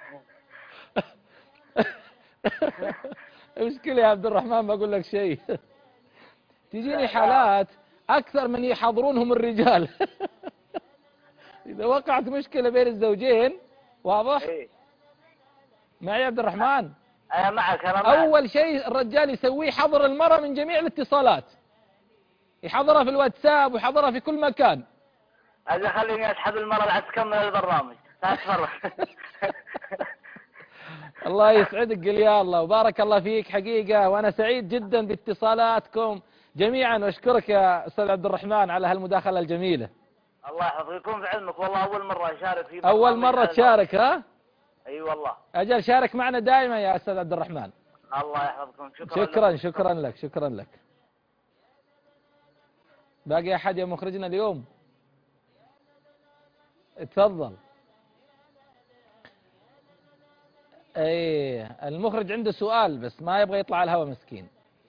المشكلة يا عبد الرحمن بقول لك شيء. تجيني حالات أكثر من يحضرونهم الرجال. إذا وقعت مشكلة بين الزوجين واضح؟ إيه. معي يا عبد الرحمن؟ أنا معك أنا معك. أول شيء الرجال يسويه حظر المرأة من جميع الاتصالات. يحضرها في الواتساب ويحضرها في كل مكان. هذا خليني أسحب المرأة لعد تكمل البرنامج. تفرح. الله يسعدك قل يا الله وبارك الله فيك حقيقة، وأنا سعيد جدا باتصالاتكم جميعا، واشكرك يا أستاذ عبد الرحمن على هالمداخلة الجميلة. الله يحفظك يكون في علمك والله أول مرة أشارك في أول مرة تشارك ها؟ أي والله. أجل شارك معنا دائما يا أستاذ عبد الرحمن. الله يحفظكم. شكرا شكرا لك. شكرا لك شكرا لك. باقي أحد يا مخرجنا اليوم؟ تفضل. ايه المخرج عنده سؤال بس ما يبغى يطلع على الهواء مسكين.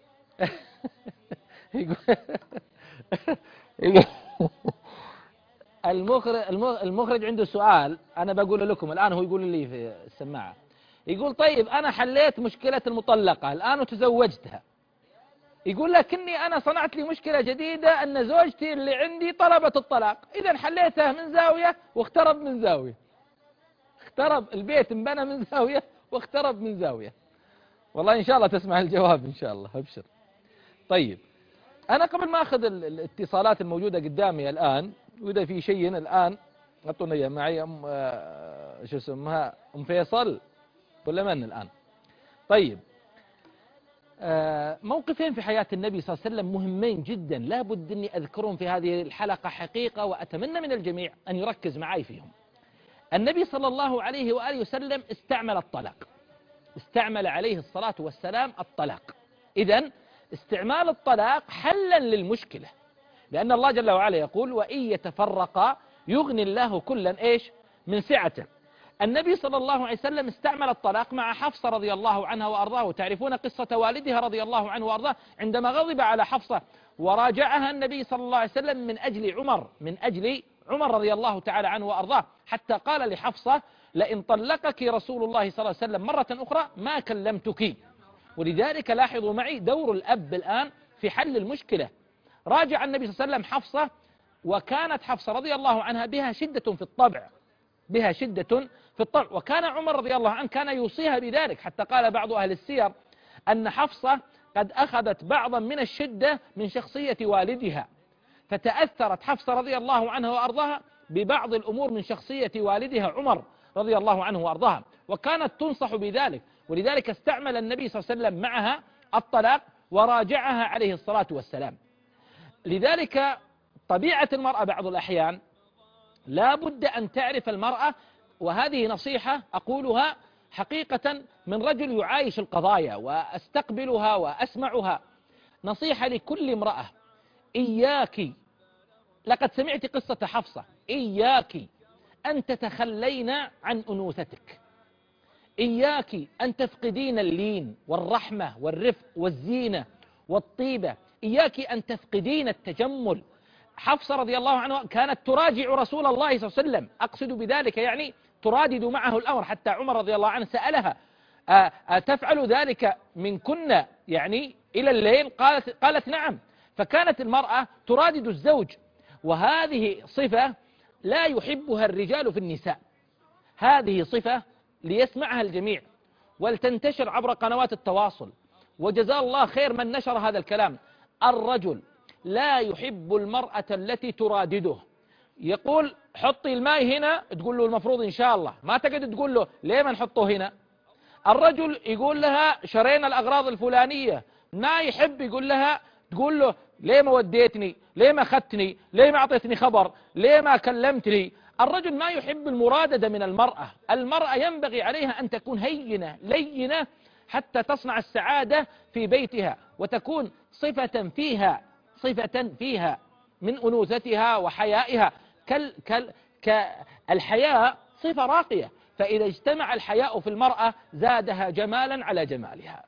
يقول المخرج المخرج عنده سؤال انا بقوله لكم الان، هو يقول لي في السماعه. يقول طيب انا حليت مشكله المطلقه الان وتزوجتها، يقول لكني انا صنعت لي مشكله جديده ان زوجتي اللي عندي طلبت الطلاق، اذا حليتها من زاويه واخترب من زاويه. اقترب البيت انبنى من زاوية واقترب من زاوية. والله إن شاء الله تسمع الجواب إن شاء الله، أبشر. طيب أنا قبل ما أخذ الاتصالات الموجودة قدامي الآن، وإذا في شيء الآن أعطونا إياه معي أم آه شو اسمها أم فيصل ولا من الآن؟ طيب آه موقفين في حياة النبي صلى الله عليه وسلم مهمين جدا، لا بد أني أذكرهم في هذه الحلقة حقيقة، وأتمنى من الجميع أن يركز معي فيهم. النبي صلى الله عليه وآله وسلم استعمل الطلاق، استعمل عليه الصلاة والسلام الطلاق. إذن استعمال الطلاق حلا للمشكلة، لأن الله جل وعلا يقول وإن يتفرقا يغني الله كلا إيش من سعته. النبي صلى الله عليه وسلم استعمل الطلاق مع حفصة رضي الله عنها وأرضاه، وتعرفون قصة والدها رضي الله عنه وأرضاه عندما غضب على حفصة وراجعها النبي صلى الله عليه وسلم من أجل عمر من أجل عمر رضي الله تعالى عنه وأرضاه، حتى قال لحفصة لئن طلقك رسول الله صلى الله عليه وسلم مرة أخرى ما كلمتك. ولذلك لاحظوا معي دور الأب الآن في حل المشكلة. راجع النبي صلى الله عليه وسلم حفصة، وكانت حفصة رضي الله عنها بها شدة في الطبع بها شدة في الطبع وكان عمر رضي الله عنه كان يوصيها بذلك، حتى قال بعض أهل السير أن حفصة قد أخذت بعضا من الشدة من شخصية والدها، فتأثرت حفصة رضي الله عنها وأرضاها ببعض الأمور من شخصية والدها عمر رضي الله عنه وأرضاها، وكانت تنصح بذلك. ولذلك استعمل النبي صلى الله عليه وسلم معها الطلاق وراجعها عليه الصلاة والسلام. لذلك طبيعة المرأة بعض الأحيان لا بد أن تعرف المرأة، وهذه نصيحة أقولها حقيقة من رجل يعايش القضايا وأستقبلها وأسمعها، نصيحة لكل امرأة: إياك، لقد سمعت قصة حفصة، إياك أن تتخلين عن أنوثتك، إياك أن تفقدين اللين والرحمة والرفق والزينة والطيبة، إياك أن تفقدين التجمل. حفصة رضي الله عنها كانت تراجع رسول الله صلى الله عليه وسلم، أقصد بذلك يعني ترادد معه الأمر، حتى عمر رضي الله عنه سألها أتفعل ذلك من كنا يعني إلى الليل؟ قالت, قالت نعم. فكانت المرأة ترادد الزوج، وهذه صفة لا يحبها الرجال في النساء، هذه صفة ليسمعها الجميع ولتنتشر عبر قنوات التواصل، وجزاه الله خير من نشر هذا الكلام. الرجل لا يحب المرأة التي ترادده، يقول حطي الماء هنا، تقول له المفروض إن شاء الله، ما تقعد تقول له ليه ما نحطه هنا. الرجل يقول لها شرينا الأغراض الفلانية، ما يحب يقول لها تقول له ليه ما وديتني، ليه ما أخذتني، ليه ما أعطيتني خبر، ليه ما كلمتني. الرجل ما يحب المرادة من المرأة. المرأة ينبغي عليها أن تكون هينة لينة حتى تصنع السعادة في بيتها، وتكون صفة فيها صفة فيها من أنوثتها وحيائها. كال كال كالحياء صفة راقية، فإذا اجتمع الحياء في المرأة زادها جمالا على جمالها.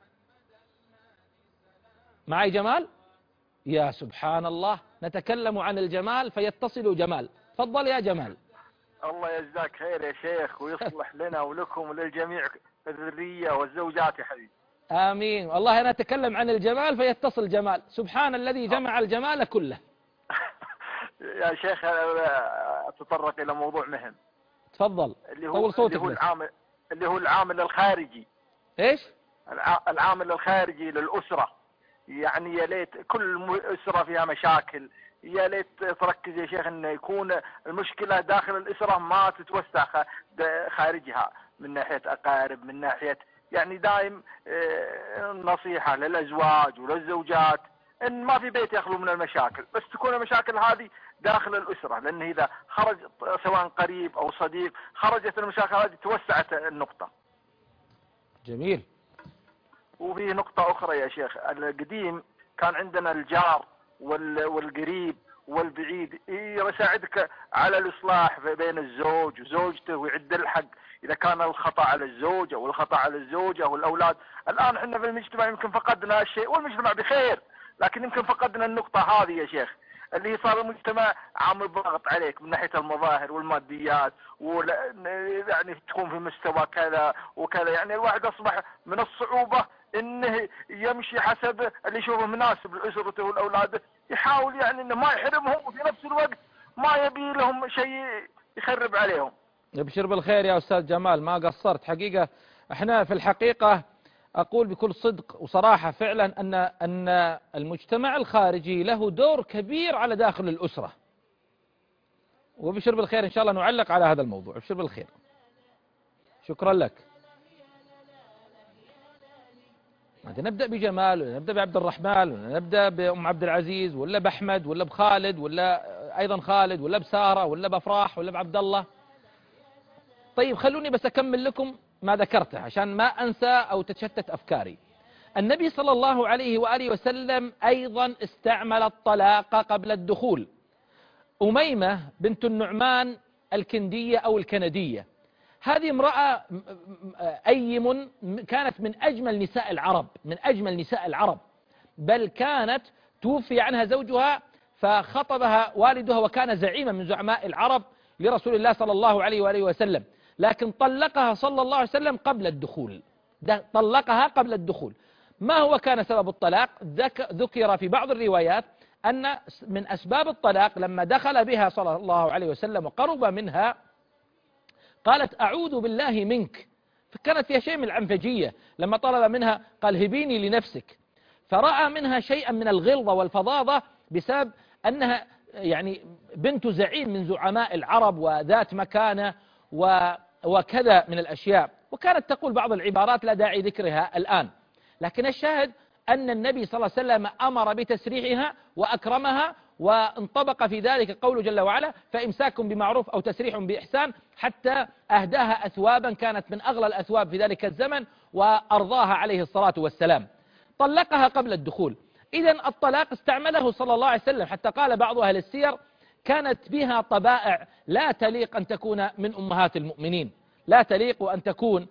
معي جمال؟ يا سبحان الله، نتكلم عن الجمال فيتصل جمال. تفضل يا جمال. الله يجزاك خير يا شيخ، ويصلح لنا ولكم وللجميع الذرية والزوجات يا حبيبي. آمين. والله أنا أتكلم عن الجمال فيتصل جمال. سبحان الذي جمع الجمال كله. يا شيخ أتطرق إلى موضوع مهم. تفضل. اللي هو طول صوتك. اللي هو العامل اللي هو العامل الخارجي. إيش؟ العامل الخارجي للأسرة. يعني يا ليت كل أسرة فيها مشاكل، يا ليت تركز يا شيخ أن يكون المشكلة داخل الأسرة ما تتوسع خارجها، من ناحية أقارب، من ناحية يعني دائم نصيحة للأزواج وللزوجات إن ما في بيت يخلو من المشاكل، بس تكون المشاكل هذه داخل الأسرة، لأن إذا خرج سواء قريب أو صديق خرجت المشاكل هذه توسعت النقطة. جميل. وفي نقطة أخرى يا شيخ، القديم كان عندنا الجار والقريب والبعيد يساعدك على الإصلاح بين الزوج وزوجته ويعد الحق إذا كان الخطأ على الزوج أو الخطأ على الزوجة والأولاد. الآن احنا في المجتمع يمكن فقدنا الشيء، والمجتمع بخير، لكن يمكن فقدنا النقطة هذه يا شيخ، اللي صار المجتمع عامل ضغط عليك من ناحية المظاهر والماديات، يعني تكون في مستوى كذا وكذا. يعني الواحد أصبح من الصعوبة إنه يمشي حسب اللي يشوفه مناسب لأسرته والأولاده، يحاول يعني إنه ما يحرمهم، وفي نفس الوقت ما يبي لهم شيء يخرب عليهم. ابشر بالخير يا أستاذ جمال، ما قصرت حقيقة. احنا في الحقيقة أقول بكل صدق وصراحة فعلا أن أن المجتمع الخارجي له دور كبير على داخل الأسرة. وابشر بالخير إن شاء الله نعلق على هذا الموضوع. ابشر بالخير. شكرا لك. نبدأ بجمال ولا نبدأ بعبد الرحمن ولا نبدأ بأم عبد العزيز ولا بأحمد ولا بخالد ولا أيضا خالد ولا بسارة ولا بأفراح ولا بعبد الله؟ طيب خلوني بس أكمل لكم ما ذكرته عشان ما أنسى أو تتشتت أفكاري. النبي صلى الله عليه وآله وسلم أيضا استعمل الطلاق قبل الدخول. أميمة بنت النعمان الكندية أو الكندية، هذه امرأة أيم كانت من أجمل نساء العرب، من أجمل نساء العرب، بل كانت توفي عنها زوجها فخطبها والدها وكان زعيما من زعماء العرب لرسول الله صلى الله عليه وآله وسلم، لكن طلقها صلى الله عليه وسلم قبل الدخول. طلقها قبل الدخول. ما هو كان سبب الطلاق؟ ذكر في بعض الروايات أن من أسباب الطلاق لما دخل بها صلى الله عليه وسلم وقرب منها قالت أعوذ بالله منك، فكانت فيها شيء من العنفجية. لما طلب منها قال هبيني لنفسك، فرأى منها شيئا من الغلظة والفظاظة بسبب أنها يعني بنت زعيم من زعماء العرب وذات مكانة وكذا من الأشياء، وكانت تقول بعض العبارات لا داعي ذكرها الآن. لكن الشاهد أن النبي صلى الله عليه وسلم أمر بتسريحها وأكرمها، وانطبق في ذلك قوله جل وعلا فإمساك بمعروف أو تسريح بإحسان، حتى أهداها أثوابا كانت من أغلى الأثواب في ذلك الزمن وأرضاها عليه الصلاة والسلام. طلقها قبل الدخول. إذن الطلاق استعمله صلى الله عليه وسلم، حتى قال بعض أهل السير كانت بها طبائع لا تليق أن تكون من أمهات المؤمنين، لا تليق أن تكون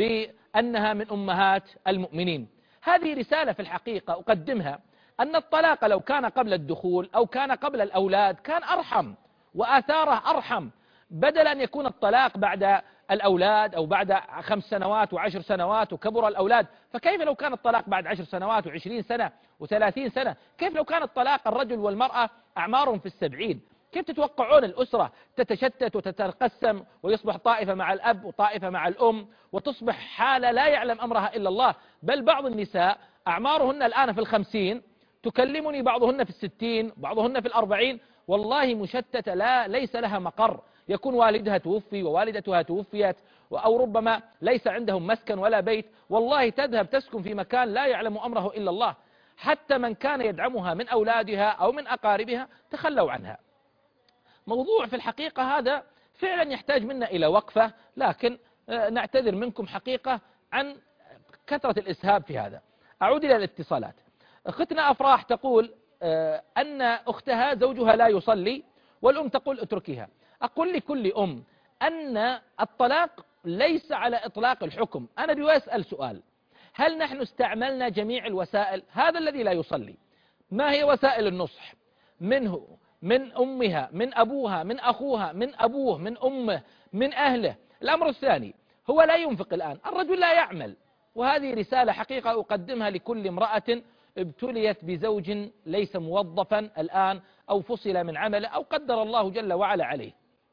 بأنها من أمهات المؤمنين. هذه رسالة في الحقيقة أقدمها، أن الطلاق لو كان قبل الدخول أو كان قبل الأولاد كان أرحم وآثاره أرحم، بدل أن يكون الطلاق بعد الأولاد أو بعد خمس سنوات وعشر سنوات وكبر الأولاد. فكيف لو كان الطلاق بعد عشر سنوات وعشرين سنة وثلاثين سنة؟ كيف لو كان الطلاق الرجل والمرأة أعمارهم في السبعين؟ كيف تتوقعون الأسرة تتشتت وتتقسم ويصبح طائفة مع الأب وطائفة مع الأم، وتصبح حالة لا يعلم أمرها إلا الله؟ بل بعض النساء أعمارهن الآن في الخمسين تكلمني بعضهن في الستين بعضهن في الأربعين، والله مشتتة لا ليس لها مقر. يكون والدها توفي ووالدتها توفيت، أو ربما ليس عندهم مسكن ولا بيت، والله تذهب تسكن في مكان لا يعلم أمره إلا الله. حتى من كان يدعمها من أولادها أو من أقاربها تخلوا عنها. موضوع في الحقيقة هذا فعلا يحتاج منا إلى وقفة، لكن نعتذر منكم حقيقة عن كثرة الإسهاب في هذا. أعود إلى الاتصالات. أختنا أفراح تقول أن أختها زوجها لا يصلي والأم تقول اتركيها. أقول لكل أم أن الطلاق ليس على إطلاق الحكم. أنا بأسأل سؤال، هل نحن استعملنا جميع الوسائل؟ هذا الذي لا يصلي ما هي وسائل النصح منه، من أمها، من أبوها، من أخوها، من أبوه، من أمه، من أهله؟ الأمر الثاني، هو لا ينفق الآن، الرجل لا يعمل. وهذه رسالة حقيقة أقدمها لكل امرأة ابتليت بزوج ليس موظفا الآن أو فصل من عمله أو قدر الله جل وعلا عليه.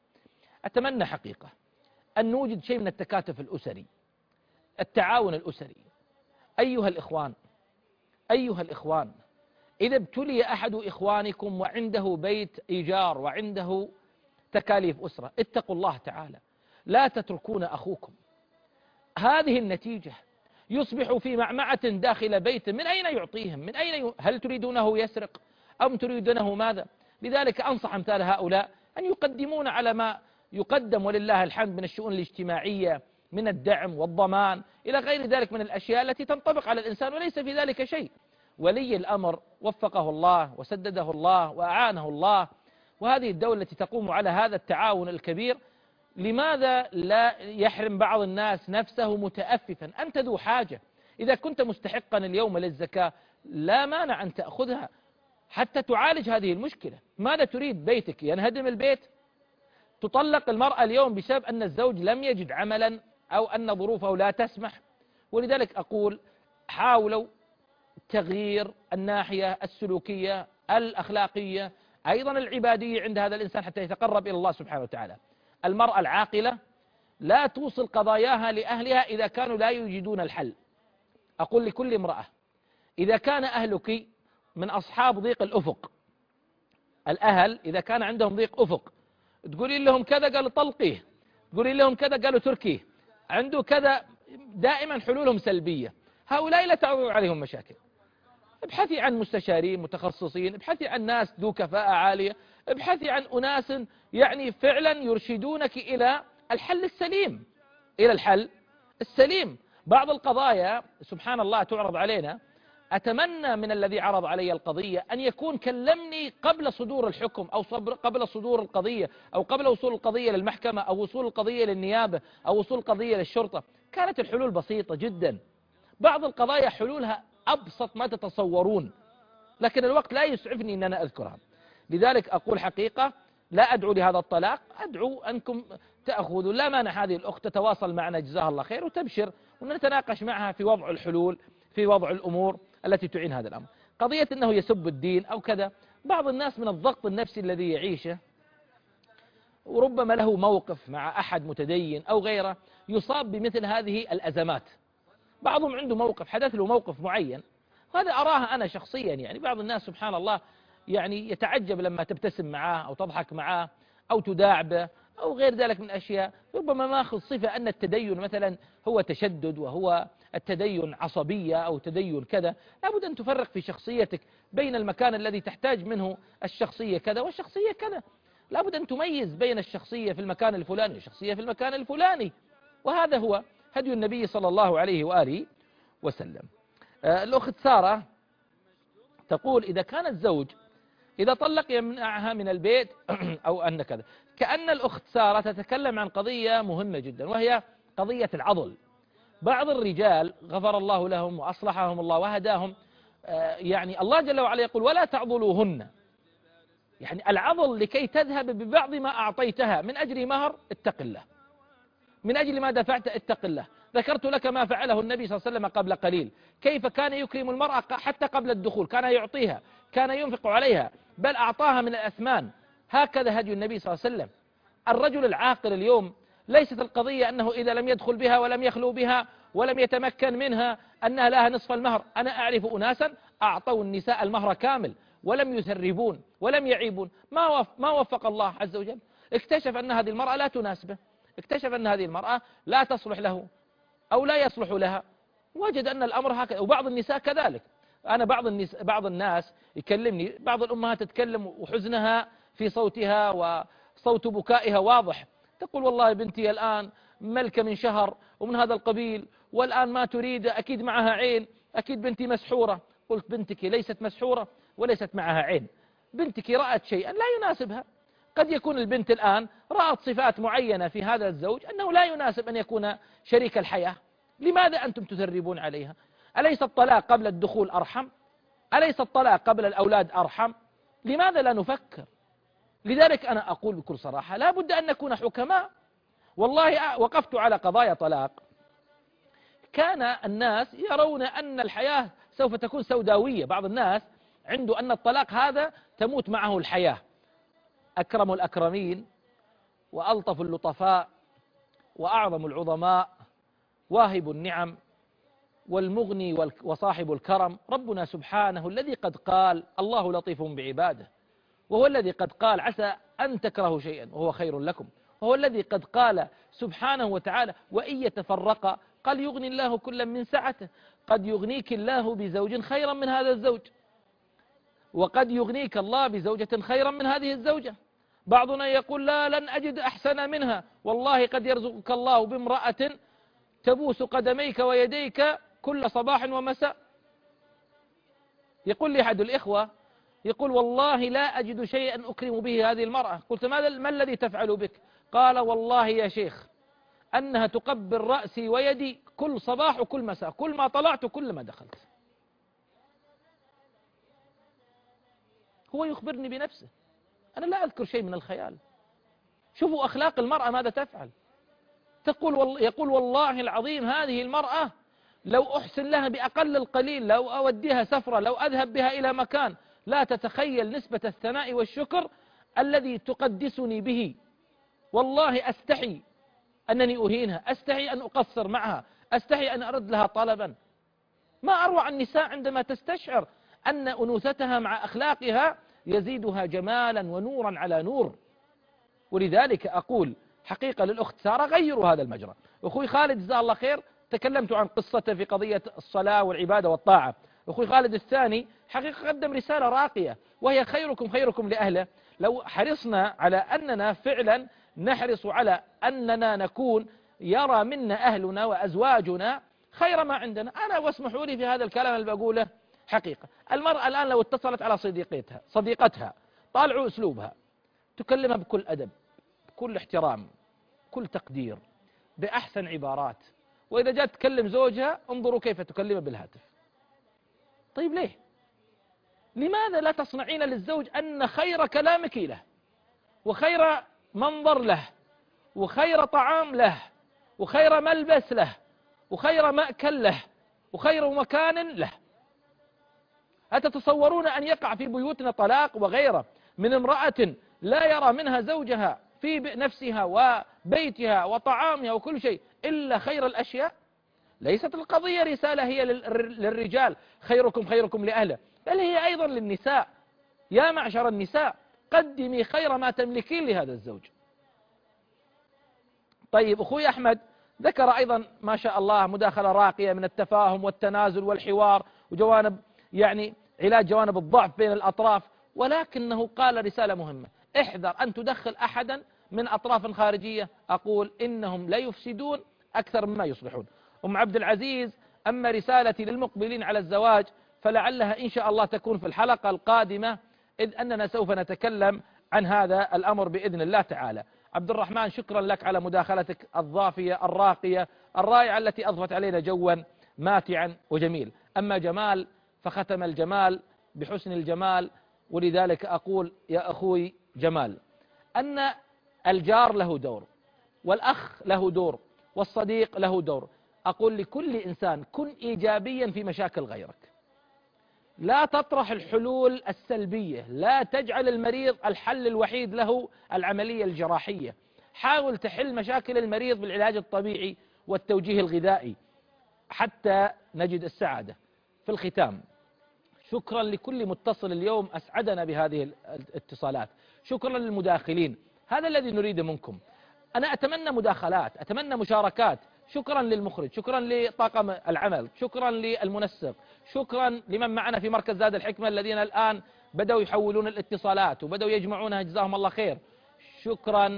أتمنى حقيقة أن نوجد شيء من التكاتف الأسري، التعاون الأسري. أيها الإخوان، أيها الإخوان، إذا ابتلي أحد إخوانكم وعنده بيت إيجار وعنده تكاليف أسرة، اتقوا الله تعالى، لا تتركون أخوكم. هذه النتيجة، يصبح في معمعة داخل بيت، من أين يعطيهم؟ من أين ي... هل تريدونه يسرق أم تريدونه ماذا؟ لذلك أنصح أمثال هؤلاء أن يقدمون على ما يقدم ولله الحمد من الشؤون الاجتماعية، من الدعم والضمان إلى غير ذلك من الأشياء التي تنطبق على الإنسان وليس في ذلك شيء. ولي الأمر وفقه الله وسدده الله وأعانه الله، وهذه الدولة التي تقوم على هذا التعاون الكبير، لماذا لا يحرم بعض الناس نفسه متأففا؟ أنت ذو حاجة، إذا كنت مستحقا اليوم للزكاة لا مانع أن تأخذها حتى تعالج هذه المشكلة. ماذا تريد؟ بيتك ينهدم البيت؟ تطلق المرأة اليوم بسبب أن الزوج لم يجد عملا أو أن ظروفه لا تسمح. ولذلك أقول حاولوا تغيير الناحية السلوكية الأخلاقية أيضا العبادية عند هذا الإنسان حتى يتقرب إلى الله سبحانه وتعالى. المرأة العاقلة لا توصل قضاياها لأهلها إذا كانوا لا يجدون الحل. أقول لكل امرأة إذا كان أهلك من أصحاب ضيق الأفق، الأهل إذا كان عندهم ضيق أفق تقولي لهم كذا قالوا طلقيه، تقولي لهم كذا قالوا تركيه، عنده كذا، دائما حلولهم سلبية، هؤلاء لا تعرض عليهم مشاكل. ابحثي عن مستشارين متخصصين، ابحثي عن ناس ذو كفاءة عالية، ابحثي عن أناس يعني فعلا يرشدونك إلى الحل السليم، إلى الحل السليم. بعض القضايا سبحان الله تعرض علينا، أتمنى من الذي عرض علي القضية أن يكون كلمني قبل صدور الحكم أو قبل صدور القضية أو قبل وصول القضية للمحكمة أو وصول القضية للنيابة أو وصول القضية للشرطة. كانت الحلول بسيطة جدا. بعض القضايا حلولها أبسط ما تتصورون، لكن الوقت لا يسعفني أن أنا أذكرها. لذلك أقول حقيقة لا أدعو لهذا الطلاق، أدعو أنكم تأخذوا. لا مانع هذه الأخت تتواصل معنا جزاها الله خير وتبشر، ونتناقش معها في وضع الحلول، في وضع الأمور التي تعين هذا الأمر. قضية أنه يسب الدين أو كذا، بعض الناس من الضغط النفسي الذي يعيشه وربما له موقف مع أحد متدين أو غيره يصاب بمثل هذه الأزمات. بعضهم عنده موقف، حدث له موقف معين، هذا أراها أنا شخصيا. يعني بعض الناس سبحان الله يعني يتعجب لما تبتسم معاه أو تضحك معاه أو تداعبه أو غير ذلك من أشياء، ربما ماخذ صفة أن التدين مثلا هو تشدد وهو التدين عصبية أو تدين كذا. لابد أن تفرق في شخصيتك بين المكان الذي تحتاج منه الشخصية كذا والشخصية كذا. لابد أن تميز بين الشخصية في المكان الفلاني والشخصية في المكان الفلاني، وهذا هو هدي النبي صلى الله عليه وآله وسلم. آه الأخت سارة تقول إذا كان الزوج إذا طلق يمنعها من البيت أو أن كذا. كأن الأخت سارة تتكلم عن قضية مهمة جدا، وهي قضية العضل. بعض الرجال غفر الله لهم وأصلحهم الله وهداهم، آه يعني الله جل وعلا يقول ولا تعضلوهن، يعني العضل لكي تذهب ببعض ما أعطيتها من أجل مهر اتق الله، من أجل ما دفعت اتق الله. ذكرت لك ما فعله النبي صلى الله عليه وسلم قبل قليل، كيف كان يكرم المرأة حتى قبل الدخول، كان يعطيها، كان ينفق عليها، بل أعطاها من الأثمان. هكذا هدي النبي صلى الله عليه وسلم. الرجل العاقل اليوم ليست القضية أنه إذا لم يدخل بها ولم يخلو بها ولم يتمكن منها أنها لها نصف المهر. أنا أعرف أناسا أعطوا النساء المهر كامل ولم يثربون ولم يعيبون، ما وف ما وفق الله عز وجل. اكتشف أن هذه المرأة لا تناسبه، اكتشف أن هذه المرأة لا تصلح له أو لا يصلح لها، وجد أن الأمر هكذا. وبعض النساء كذلك. أنا بعض الناس بعض الناس يكلمني، بعض الأمهات تتكلم وحزنها في صوتها وصوت بكائها واضح، تقول والله بنتي الآن ملكة من شهر ومن هذا القبيل، والآن ما تريد، أكيد معها عين، أكيد بنتي مسحورة. قلت بنتك ليست مسحورة وليست معها عين، بنتك رأت شيئا لا يناسبها. قد يكون البنت الآن رأت صفات معينة في هذا الزوج أنه لا يناسب أن يكون شريك الحياة. لماذا أنتم تثربون عليها؟ أليس الطلاق قبل الدخول أرحم؟ أليس الطلاق قبل الأولاد أرحم؟ لماذا لا نفكر؟ لذلك أنا أقول بكل صراحة لا بد أن نكون حكماء. والله وقفت على قضايا طلاق، كان الناس يرون أن الحياة سوف تكون سوداوية. بعض الناس عنده أن الطلاق هذا تموت معه الحياة. أكرم الأكرمين وألطف اللطفاء وأعظم العظماء واهب النعم والمغني وصاحب الكرم ربنا سبحانه الذي قد قال الله لطيف بعباده، وهو الذي قد قال عسى أن تكرهوا شيئا وهو خير لكم، وهو الذي قد قال سبحانه وتعالى وإن يتفرقا قال يغني الله كلا من سعته. قد يغنيك الله بزوج خيرا من هذا الزوج، وقد يغنيك الله بزوجة خيرا من هذه الزوجة. بعضنا يقول لا لن أجد أحسن منها، والله قد يرزقك الله بامرأة تبوس قدميك ويديك كل صباح ومساء. يقول لي أحد الإخوة يقول والله لا أجد شيئا أكرم به هذه المرأة. قلت ماذا ما الذي تفعل بك؟ قال والله يا شيخ أنها تقبل رأسي ويدي كل صباح وكل مساء، كل ما طلعت وكل ما دخلت. هو يخبرني بنفسه، أنا لا أذكر شيء من الخيال. شوفوا أخلاق المرأة ماذا تفعل. تقول والله يقول والله العظيم هذه المرأة لو أحسن لها بأقل القليل، لو أوديها سفرة، لو أذهب بها إلى مكان، لا تتخيل نسبة الثناء والشكر الذي تقدسني به. والله أستحي أنني أهينها، أستحي أن أقصر معها، أستحي أن أرد لها طلبا. ما أروع النساء عندما تستشعر أن أنوثتها مع أخلاقها يزيدها جمالا ونورا على نور. ولذلك أقول حقيقة للأخت سارة غيروا هذا المجرى. أخوي خالد جزاه الله خير تكلمت عن قصته في قضية الصلاة والعبادة والطاعة. أخوي خالد الثاني حقيقة قدم رسالة راقية وهي خيركم خيركم لأهله. لو حرصنا على أننا فعلا نحرص على أننا نكون يرى منا أهلنا وأزواجنا خير ما عندنا. أنا واسمحوا لي في هذا الكلام اللي بقوله حقيقة. المرأة الآن لو اتصلت على صديقتها صديقتها طالعوا أسلوبها، تكلمها بكل أدب، بكل احترام، بكل تقدير، بأحسن عبارات. وإذا جاءت تكلم زوجها انظروا كيف تكلمه بالهاتف. طيب ليه؟ لماذا لا تصنعين للزوج أن خير كلامك له وخير منظر له وخير طعام له وخير ملبس له وخير مأكل له وخير مكان له؟ أتتصورون أن يقع في بيوتنا طلاق وغيره من امرأة لا يرى منها زوجها في نفسها وبيتها وطعامها وكل شيء إلا خير الأشياء؟ ليست القضية رسالة هي للرجال خيركم خيركم لأهله، بل هي أيضا للنساء. يا معشر النساء قدمي خير ما تملكين لهذا الزوج. طيب أخوي أحمد ذكر أيضا ما شاء الله مداخلة راقية من التفاهم والتنازل والحوار وجوانب يعني علاج جوانب الضعف بين الأطراف، ولكنه قال رسالة مهمة: احذر أن تدخل أحدا من أطراف خارجية، أقول إنهم لا يفسدون أكثر مما يصلحون. أم عبد العزيز أما رسالتي للمقبلين على الزواج فلعلها إن شاء الله تكون في الحلقة القادمة، إذ أننا سوف نتكلم عن هذا الأمر بإذن الله تعالى. عبد الرحمن شكرا لك على مداخلتك الضافية الراقية الرائعة التي أضفت علينا جوا ماتعا وجميل. أما جمال فختم الجمال بحسن الجمال، ولذلك أقول يا أخوي جمال أن الجار له دور والأخ له دور والصديق له دور. أقول لكل إنسان كن إيجابيا في مشاكل غيرك، لا تطرح الحلول السلبية، لا تجعل المريض الحل الوحيد له العملية الجراحية، حاول تحل مشاكل المريض بالعلاج الطبيعي والتوجيه الغذائي حتى نجد السعادة. في الختام شكرا لكل متصل اليوم أسعدنا بهذه الاتصالات، شكرا للمداخلين، هذا الذي نريد منكم. أنا أتمنى مداخلات، أتمنى مشاركات. شكرا للمخرج، شكرا لطاقم العمل، شكرا للمنسق، شكرا لمن معنا في مركز زاد الحكمة الذين الآن بدأوا يحولون الاتصالات وبدأوا يجمعونها جزاهم الله خير. شكرا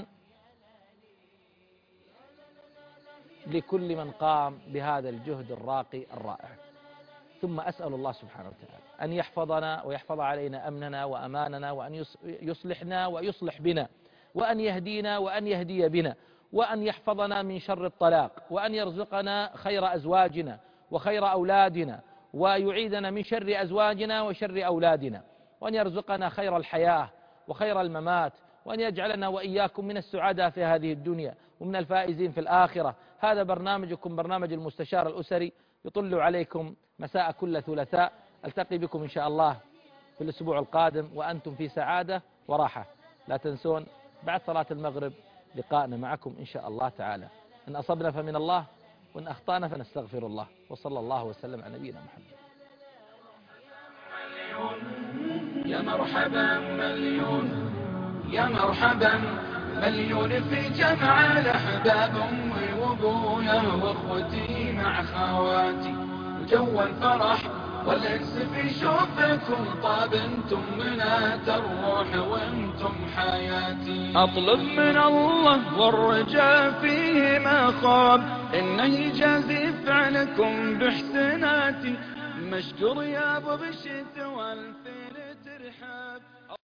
لكل من قام بهذا الجهد الراقي الرائع. ثم أسأل الله سبحانه وتعالى أن يحفظنا ويحفظ علينا أمننا وأماننا، وأن يصلحنا ويصلح بنا، وأن يهدينا وأن يهدي بنا، وأن يحفظنا من شر الطلاق، وأن يرزقنا خير أزواجنا وخير أولادنا، ويعيدنا من شر أزواجنا وشر أولادنا، وأن يرزقنا خير الحياة وخير الممات، وأن يجعلنا وإياكم من السعداء في هذه الدنيا ومن الفائزين في الآخرة. هذا برنامجكم برنامج المستشار الأسري يطل عليكم مساء كل ثلاثاء. ألتقي بكم إن شاء الله في الأسبوع القادم وأنتم في سعادة وراحة. لا تنسون بعد صلاة المغرب لقاءنا معكم إن شاء الله تعالى. إن أصبنا فمن الله وإن أخطأنا فنستغفر الله، وصلى الله وسلم على نبينا محمد. يا مرحبا مليون، يا مرحبا مليون في جمع الأحباب، أمي وأبويا وأخوتي مع خواتي، وجو الفرح والأنس في شوفكم طاب، انتم منات الروح وانتم حياتي. أطلب من الله والرجاء فيه ما خاب، إنه يجازي فعلكم بإحساناتي، مشكور يا أبو بشت والفين ترحاب.